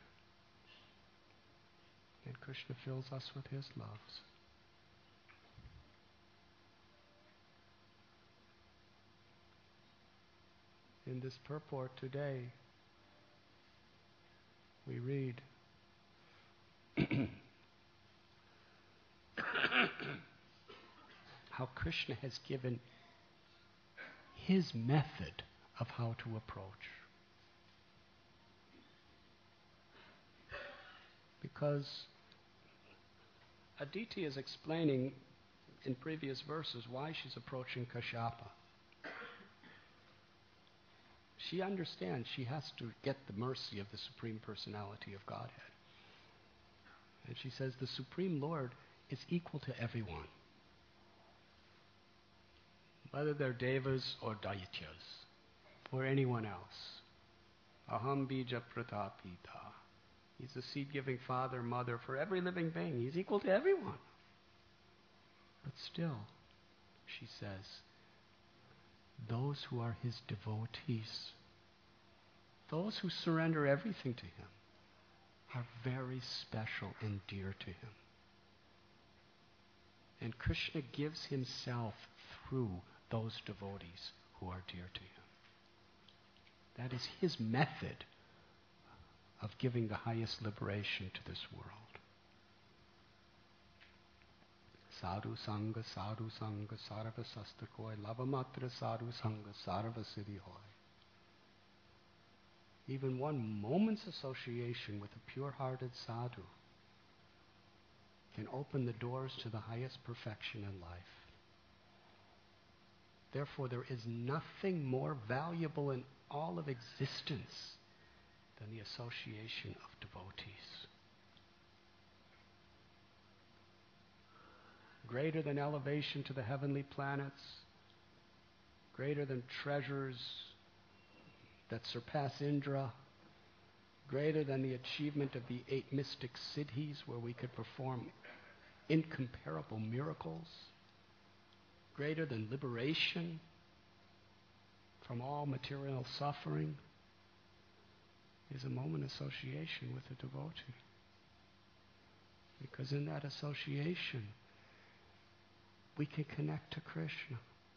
And Krishna fills us with his loves. In this purport today, we read how Krishna has given his method of how to approach. Because Aditi is explaining in previous verses why she's approaching Kashyapa. She understands she has to get the mercy of the Supreme Personality of Godhead. And she says the Supreme Lord is equal to everyone. Whether they're devas or daityas, or anyone else. Aham bija pratapita. He's the seed-giving father, mother for every living being. He's equal to everyone. But still, she says, those who are his devotees, those who surrender everything to him, are very special and dear to him. And Krishna gives himself through those devotees who are dear to him. That is his method of giving the highest liberation to this world. Sadhu Sangha, Sadhu Sangha, Sarva Sastakoi, Lavamatra Sadhu Sangha, Sarva Siddhi Hoy. Even one moment's association with a pure-hearted sadhu can open the doors to the highest perfection in life. Therefore, there is nothing more valuable in all of existence than the association of devotees. Greater than elevation to the heavenly planets, greater than treasures that surpass Indra, greater than the achievement of the eight mystic siddhis where we could perform incomparable miracles, greater than liberation from all material suffering, is a moment association with a devotee. Because in that association, we can connect to Krishna.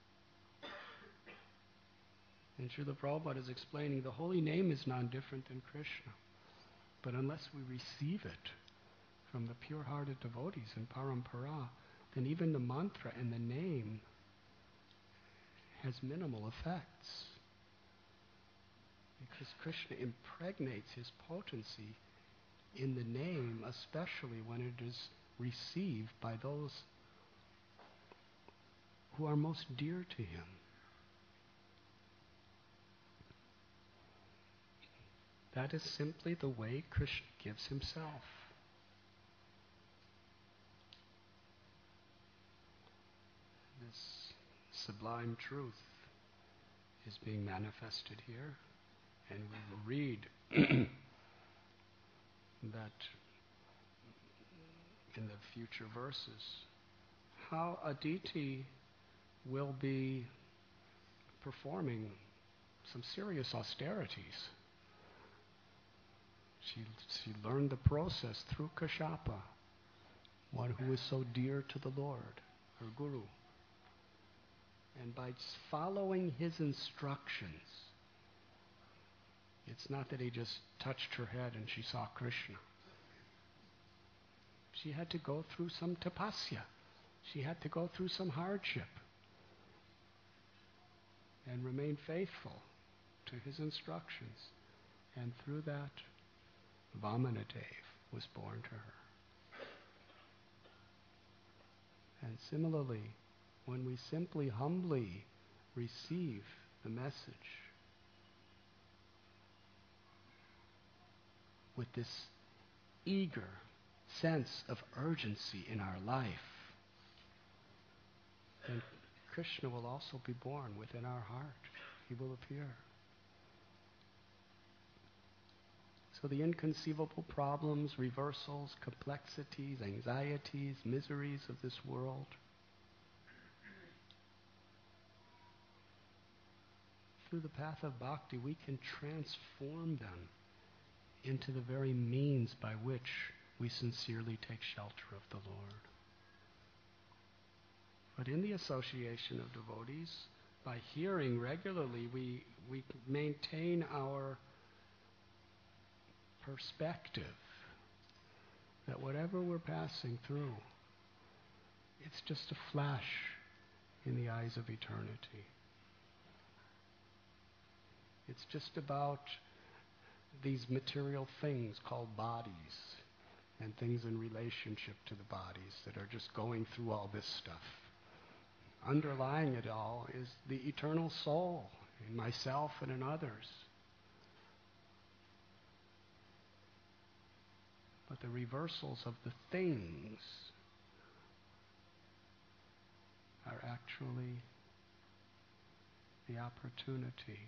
And Srila Prabhupada is explaining the holy name is non-different than Krishna. But unless we receive it from the pure-hearted devotees in Parampara, then even the mantra and the name has minimal effects. Because Krishna impregnates his potency in the name, especially when it is received by those who are most dear to him. That is simply the way Krishna gives himself. This sublime truth is being manifested here, and we will read that in the future verses, how Aditi will be performing some serious austerities. She, she learned the process through Kashyapa, one who is so dear to the Lord, her guru. And by following his instructions, it's not that he just touched her head and she saw Krishna. She had to go through some tapasya. She had to go through some hardship and remain faithful to his instructions. And through that, Vamanadev was born to her. And similarly, when we simply humbly receive the message with this eager sense of urgency in our life, then Krishna will also be born within our heart. He will appear. So the inconceivable problems, reversals, complexities, anxieties, miseries of this world, through the path of bhakti, we can transform them into the very means by which we sincerely take shelter of the Lord. But in the association of devotees, by hearing regularly, we, we maintain our perspective that whatever we're passing through, it's just a flash in the eyes of eternity. It's just about these material things called bodies and things in relationship to the bodies that are just going through all this stuff. Underlying it all is the eternal soul in myself and in others. But the reversals of the things are actually the opportunity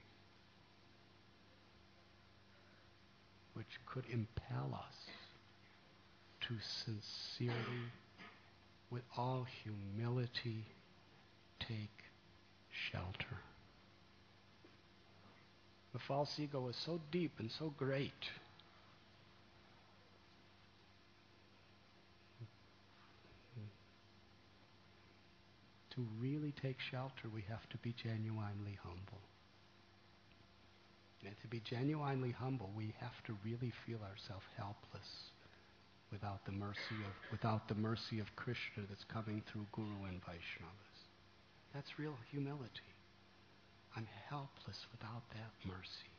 which could impel us to sincerely, with all humility, take shelter. The false ego is so deep and so great to really take shelter, we have to be genuinely humble. And to be genuinely humble, we have to really feel ourselves helpless without the mercy of without the mercy of Krishna that's coming through Guru and Vaishnavas. That's real humility. I'm helpless without that mercy.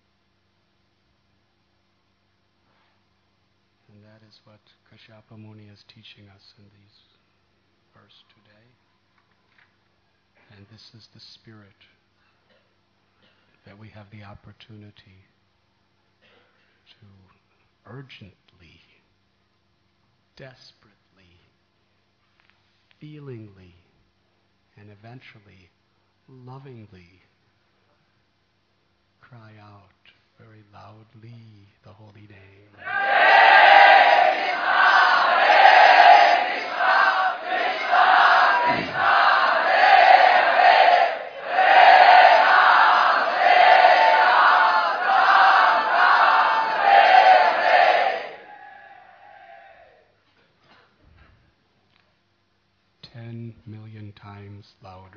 And that is what Kashyapa Muni is teaching us in these verses today. And this is the spirit that we have the opportunity to urgently, desperately, feelingly, and eventually lovingly cry out very loudly the holy name. Ten million times louder.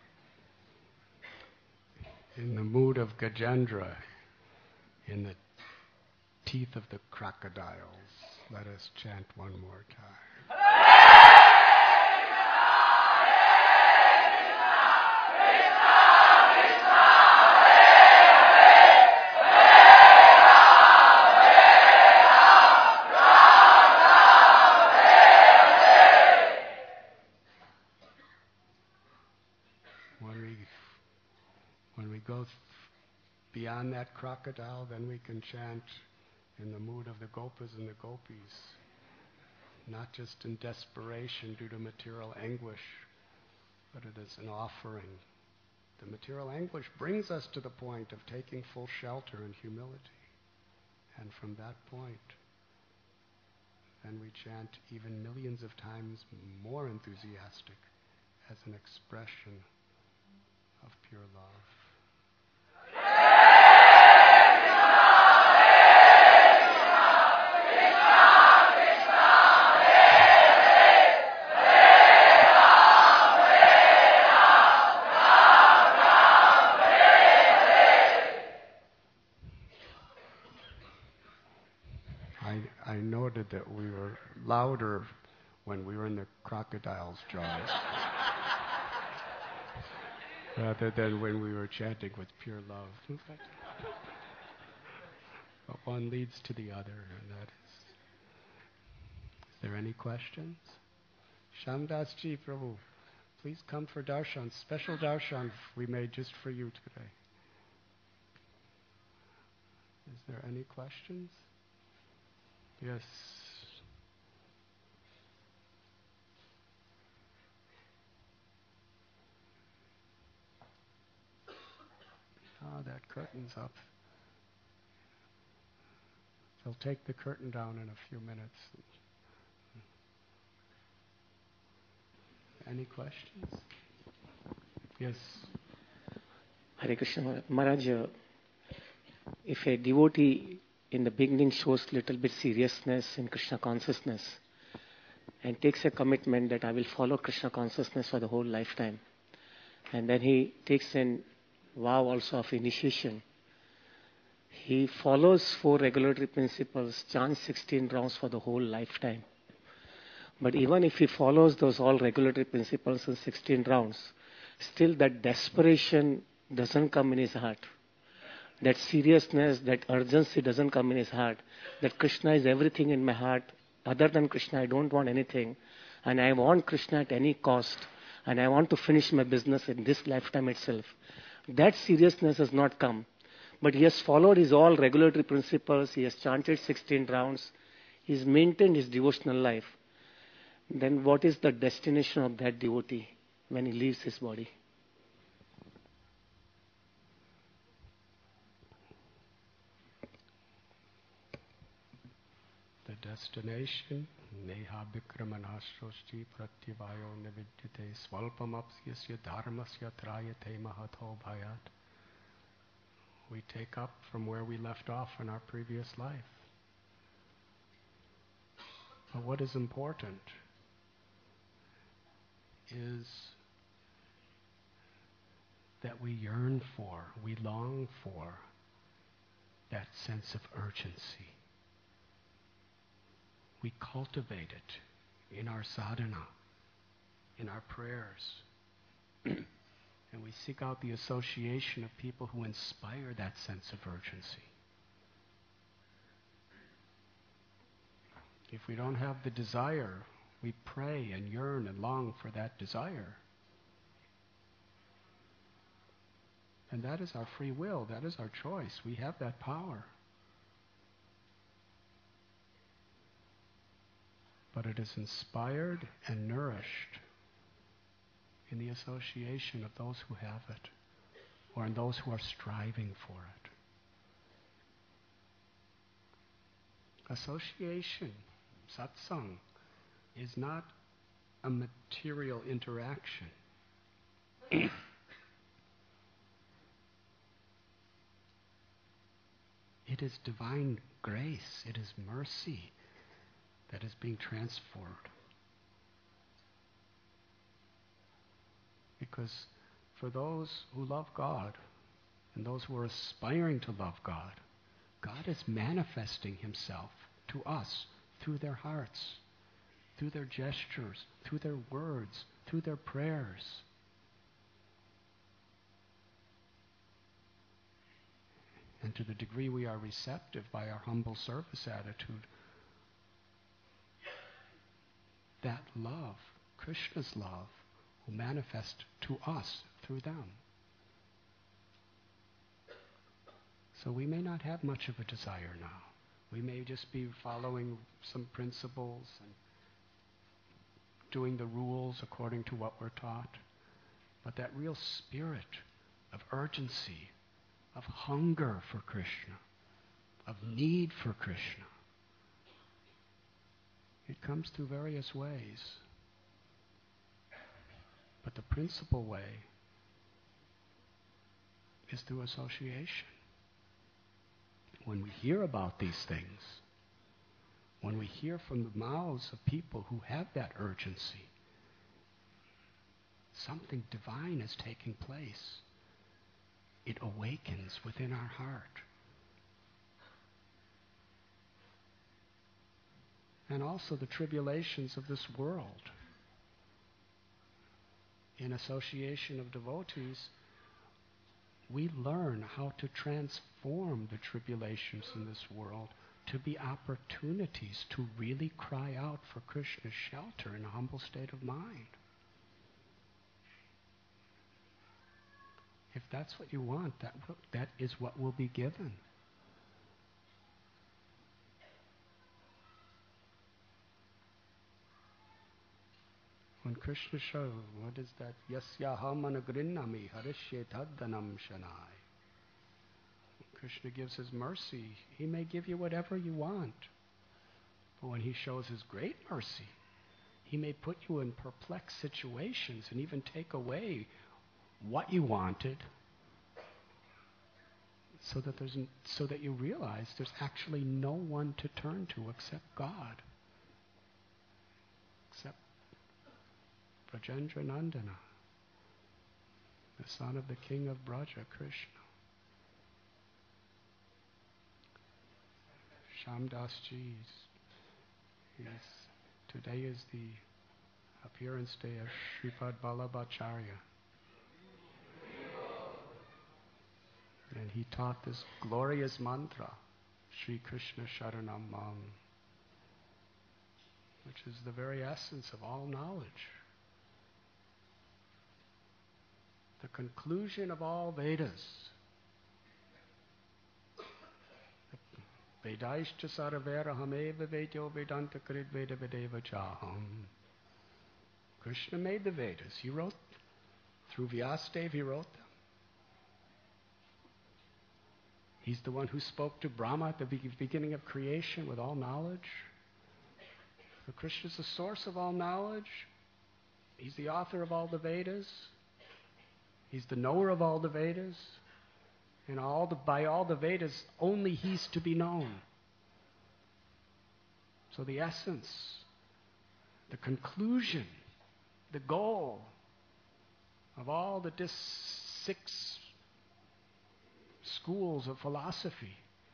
In the mood of Gajendra, in the teeth of the crocodiles. Let us chant one more time. When we, when we go beyond that crocodile, then we can chant in the mood of the gopas and the gopis, not just in desperation due to material anguish, but it is an offering. The material anguish brings us to the point of taking full shelter in humility. And from that point, then we chant even millions of times more enthusiastic as an expression of pure love. I noted that we were louder when we were in the crocodile's jaws rather than when we were chanting with pure love. But one leads to the other, and that is. Is there any questions? Shamdas Ji Prabhu, please come for darshan, special darshan we made just for you today. Is there any questions? Yes. Ah, that curtain's up. They'll take the curtain down in a few minutes. Any questions? Yes. Hare Krishna Maharaj, uh, if a devotee in the beginning shows little bit seriousness in Krishna consciousness and takes a commitment that I will follow Krishna consciousness for the whole lifetime, and then he takes a vow also of initiation, he follows four regulatory principles, chants sixteen rounds for the whole lifetime. But even if he follows those all regulatory principles in sixteen rounds, still that desperation doesn't come in his heart. That seriousness, that urgency doesn't come in his heart. That Krishna is everything in my heart. Other than Krishna, I don't want anything. And I want Krishna at any cost. And I want to finish my business in this lifetime itself. That seriousness has not come. But he has followed his all regulatory principles. He has chanted sixteen rounds. He has maintained his devotional life. Then what is the destination of that devotee when he leaves his body? The destination, neha vikramanasrosti pratyavayo nividyate swalpamapsyasya dharmasya trayate mahatho bhayat. We take up from where we left off in our previous life. But what is important is that we yearn for, we long for that sense of urgency. We cultivate it in our sadhana, in our prayers. And we seek out the association of people who inspire that sense of urgency. If we don't have the desire, we pray and yearn and long for that desire. And that is our free will, that is our choice. We have that power. But it is inspired and nourished in the association of those who have it, or in those who are striving for it. Association, satsang, is not a material interaction. It is divine grace, it is mercy that is being transferred. Because for those who love God, and those who are aspiring to love God, God is manifesting himself to us through their hearts, through their gestures, through their words, through their prayers. And to the degree we are receptive by our humble service attitude, that love, Krishna's love, will manifest to us through them. So we may not have much of a desire now. We may just be following some principles and doing the rules according to what we're taught. But that real spirit of urgency, of hunger for Krishna, of need for Krishna, it comes through various ways. But the principal way is through association. When we hear about these things, when we hear from the mouths of people who have that urgency, something divine is taking place. It awakens within our heart. And also the tribulations of this world. In association of devotees, we learn how to transform the tribulations in this world to be opportunities to really cry out for Krishna's shelter in a humble state of mind. If that's what you want, that will, that is what will be given. When Krishna shows, what is that? Yasyaham anagrinnami harishye taddanam shanai. When Krishna gives his mercy, he may give you whatever you want. But when he shows his great mercy, he may put you in perplexed situations and even take away what you wanted, so that there's, so that you realize there's actually no one to turn to except God, except Brajendra Nandana, the son of the king of Braja, Krishna. Shamdas ji, today is the appearance day of Sripad Vallabhacharya. And he taught this glorious mantra, Sri Krishna Sharanam Mam, which is the very essence of all knowledge. The conclusion of all Vedas. Vedaishcha saravera hameva vedyo vedanta krid veda vedeva chaham. Krishna made the Vedas. He wrote, through Vyasadeva he wrote them. He's the one who spoke to Brahma at the beginning of creation with all knowledge. So Krishna is the source of all knowledge. He's the author of all the Vedas. He's the knower of all the Vedas. And all the, by all the Vedas, only he's to be known. So the essence, the conclusion, the goal of all the dis- six schools of philosophy.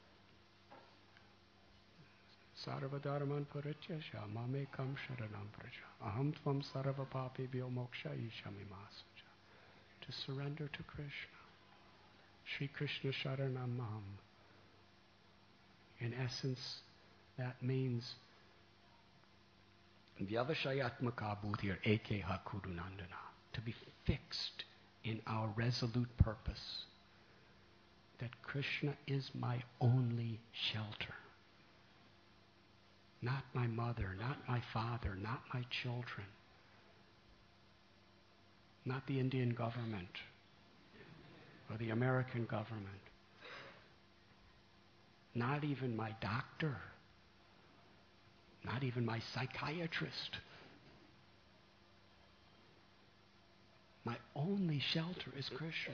Sarvadharman parityasya mamekam sharanam praja aham tvam sarva papebhyo mokshayishamimasuja. To surrender to Krishna. Sri Krishna Sharanam Mam. In essence, that means Vyavashayatmaka Buddhir Ekeha Kudunandana. To be fixed in our resolute purpose. That Krishna is my only shelter. Not my mother, not my father, not my children. Not the Indian government or the American government. Not even my doctor. Not even my psychiatrist. My only shelter is Krishna.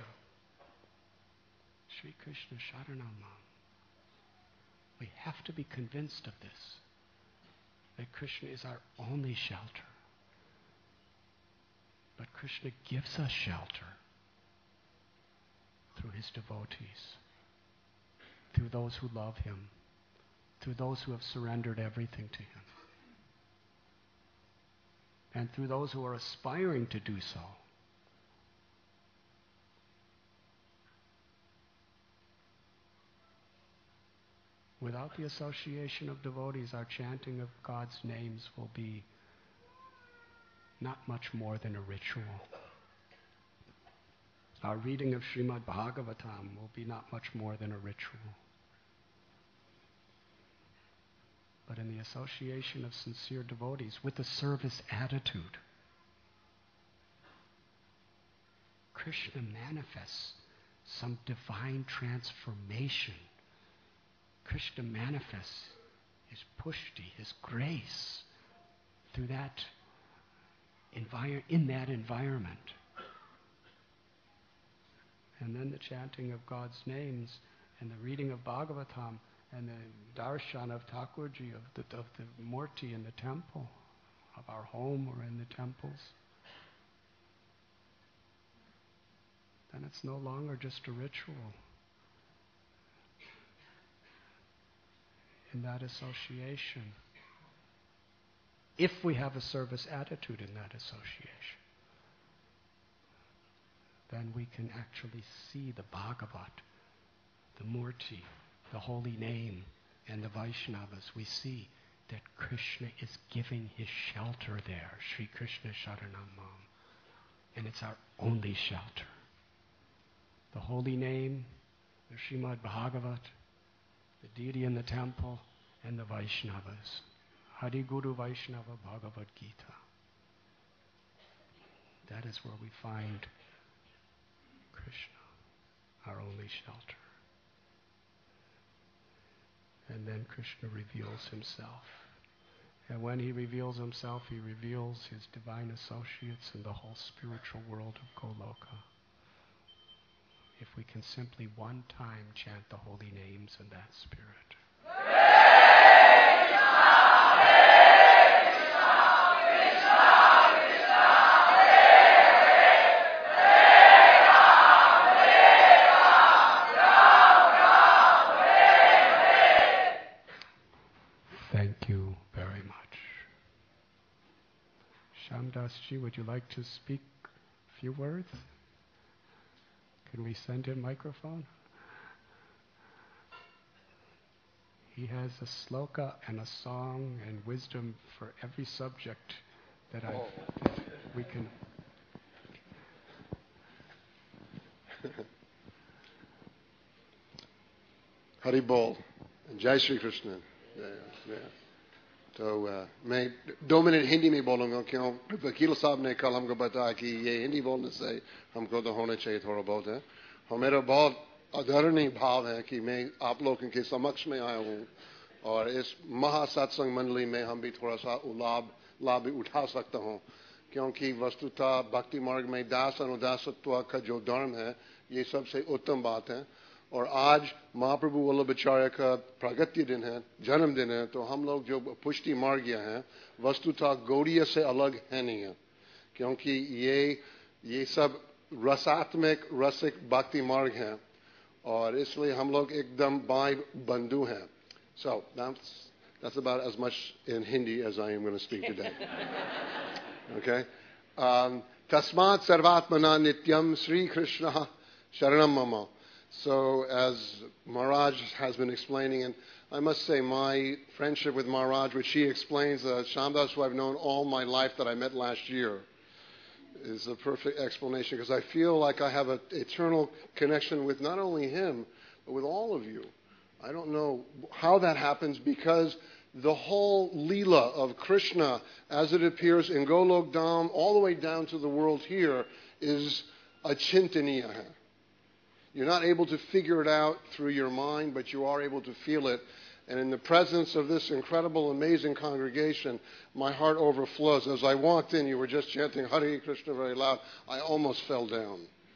Sri Krishna Sharanam. We have to be convinced of this. That Krishna is our only shelter. But Krishna gives us shelter through his devotees, through through those who love Him, through those who have surrendered everything to Him, and through those who are aspiring to do so. Without the association of devotees, our chanting of God's names will be not much more than a ritual. Our reading of Srimad Bhagavatam will be not much more than a ritual. But in the association of sincere devotees with a service attitude, Krishna manifests some divine transformation. Krishna manifests His pushti, His grace, through that envir- in that environment. And then the chanting of God's names and the reading of Bhagavatam and the darshan of Thakurji, of the, of the Murti in the temple, of our home or in the temples, then it's no longer just a ritual. In that association, if we have a service attitude in that association, then we can actually see the Bhagavat, the Murti, the holy name, and the Vaishnavas. We see that Krishna is giving His shelter there, Sri Krishna Sharanam Mam, and it's our only shelter. The holy name, the Srimad Bhagavat, the deity in the temple, and the Vaishnavas. Hari Guru Vaishnava Bhagavad Gita. That is where we find Krishna, our only shelter. And then Krishna reveals Himself. And when He reveals Himself, He reveals His divine associates in the whole spiritual world of Goloka. If we can simply one time chant the holy names in that spirit. Thank you very much. Shamdas Ji, would you like to speak a few words? Can we send him microphone? He has a sloka and a song and wisdom for every subject that I that we can. Hari Bol, Jai Shri Krishna. Yeah, yeah. तो uh, मैं दो minute Hindi में बोलूँगा क्यों वकील साहब ने कल हमको बताया कि ये हिंदी बोलने से हमको तो होना चाहिए थोड़ा बहुत है और मेरा बहुत आदरणीय भाव है कि मैं आप लोगों के समक्ष में आया हूँ और इस महासत्संग मंडली में हम भी थोड़ा सा लाभ लाभ उठा सकता हूँ क्योंकि वस्तुतः भक्ति मार्ग में दास अनुदासत्व का जो धर्म है ये सबसे उत्तम बात है और आज महाप्रभु वल्लभाचार्य का प्रागट्य दिन है जन्मदिन है तो हम लोग जो पुष्टि मार्गीय हैं वस्तुतः गौड़ीय से अलग है नहीं है क्योंकि ये ये सब रसात्मक रसिक भक्ति मार्ग हैं और इसलिए हम लोग एकदम भाई बंधु हैं. So that's that's about as much in Hindi as I am going to speak today. Okay. Um, Tasmat sarvatmana nityam Sri Krishna sharanam mama. So as Maharaj has been explaining, and I must say my friendship with Maharaj, which he explains, uh, Shamdas, who I've known all my life that I met last year, is a perfect explanation because I feel like I have an eternal connection with not only him, but with all of you. I don't know how that happens because the whole Leela of Krishna as it appears in Golok Dham all the way down to the world here is achintaniya. You're not able to figure it out through your mind, but you are able to feel it. And in the presence of this incredible, amazing congregation, my heart overflows. As I walked in, you were just chanting Hare Krishna very loud. I almost fell down.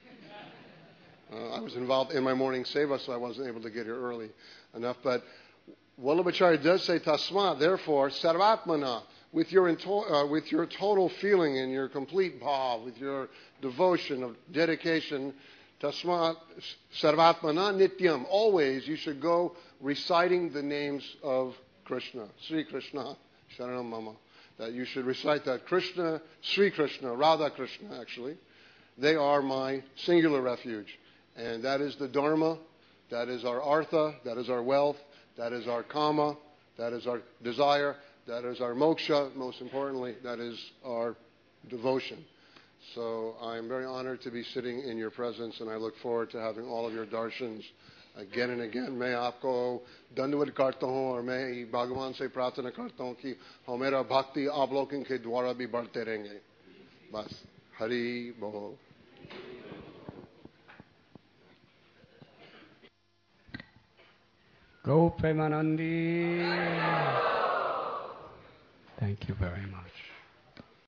Uh, I was involved in my morning seva, so I wasn't able to get here early enough. But Vallabhacharya does say tasma, therefore, sarvatmana, with your, into, uh, with your total feeling and your complete bhav, with your devotion of dedication Tasmat Sarvatmana Nityam. Always you should go reciting the names of Krishna. Sri Krishna, Sharanam Mama. That you should recite that. Krishna, Sri Krishna, Radha Krishna actually. They are my singular refuge. And that is the Dharma, that is our Artha, that is our wealth, that is our Kama, that is our desire, that is our Moksha, most importantly, that is our devotion. So I'm very honored to be sitting in your presence, and I look forward to having all of your darshans again and again. मैं आपको दंडवत करता हूँ और मैं भगवान से प्रार्थना करता हूँ कि हमारा भक्ति आप लोगों के द्वारा भी बढ़ते रहेंगे. बस हरि बोल. Go Premanandi. Thank you very much.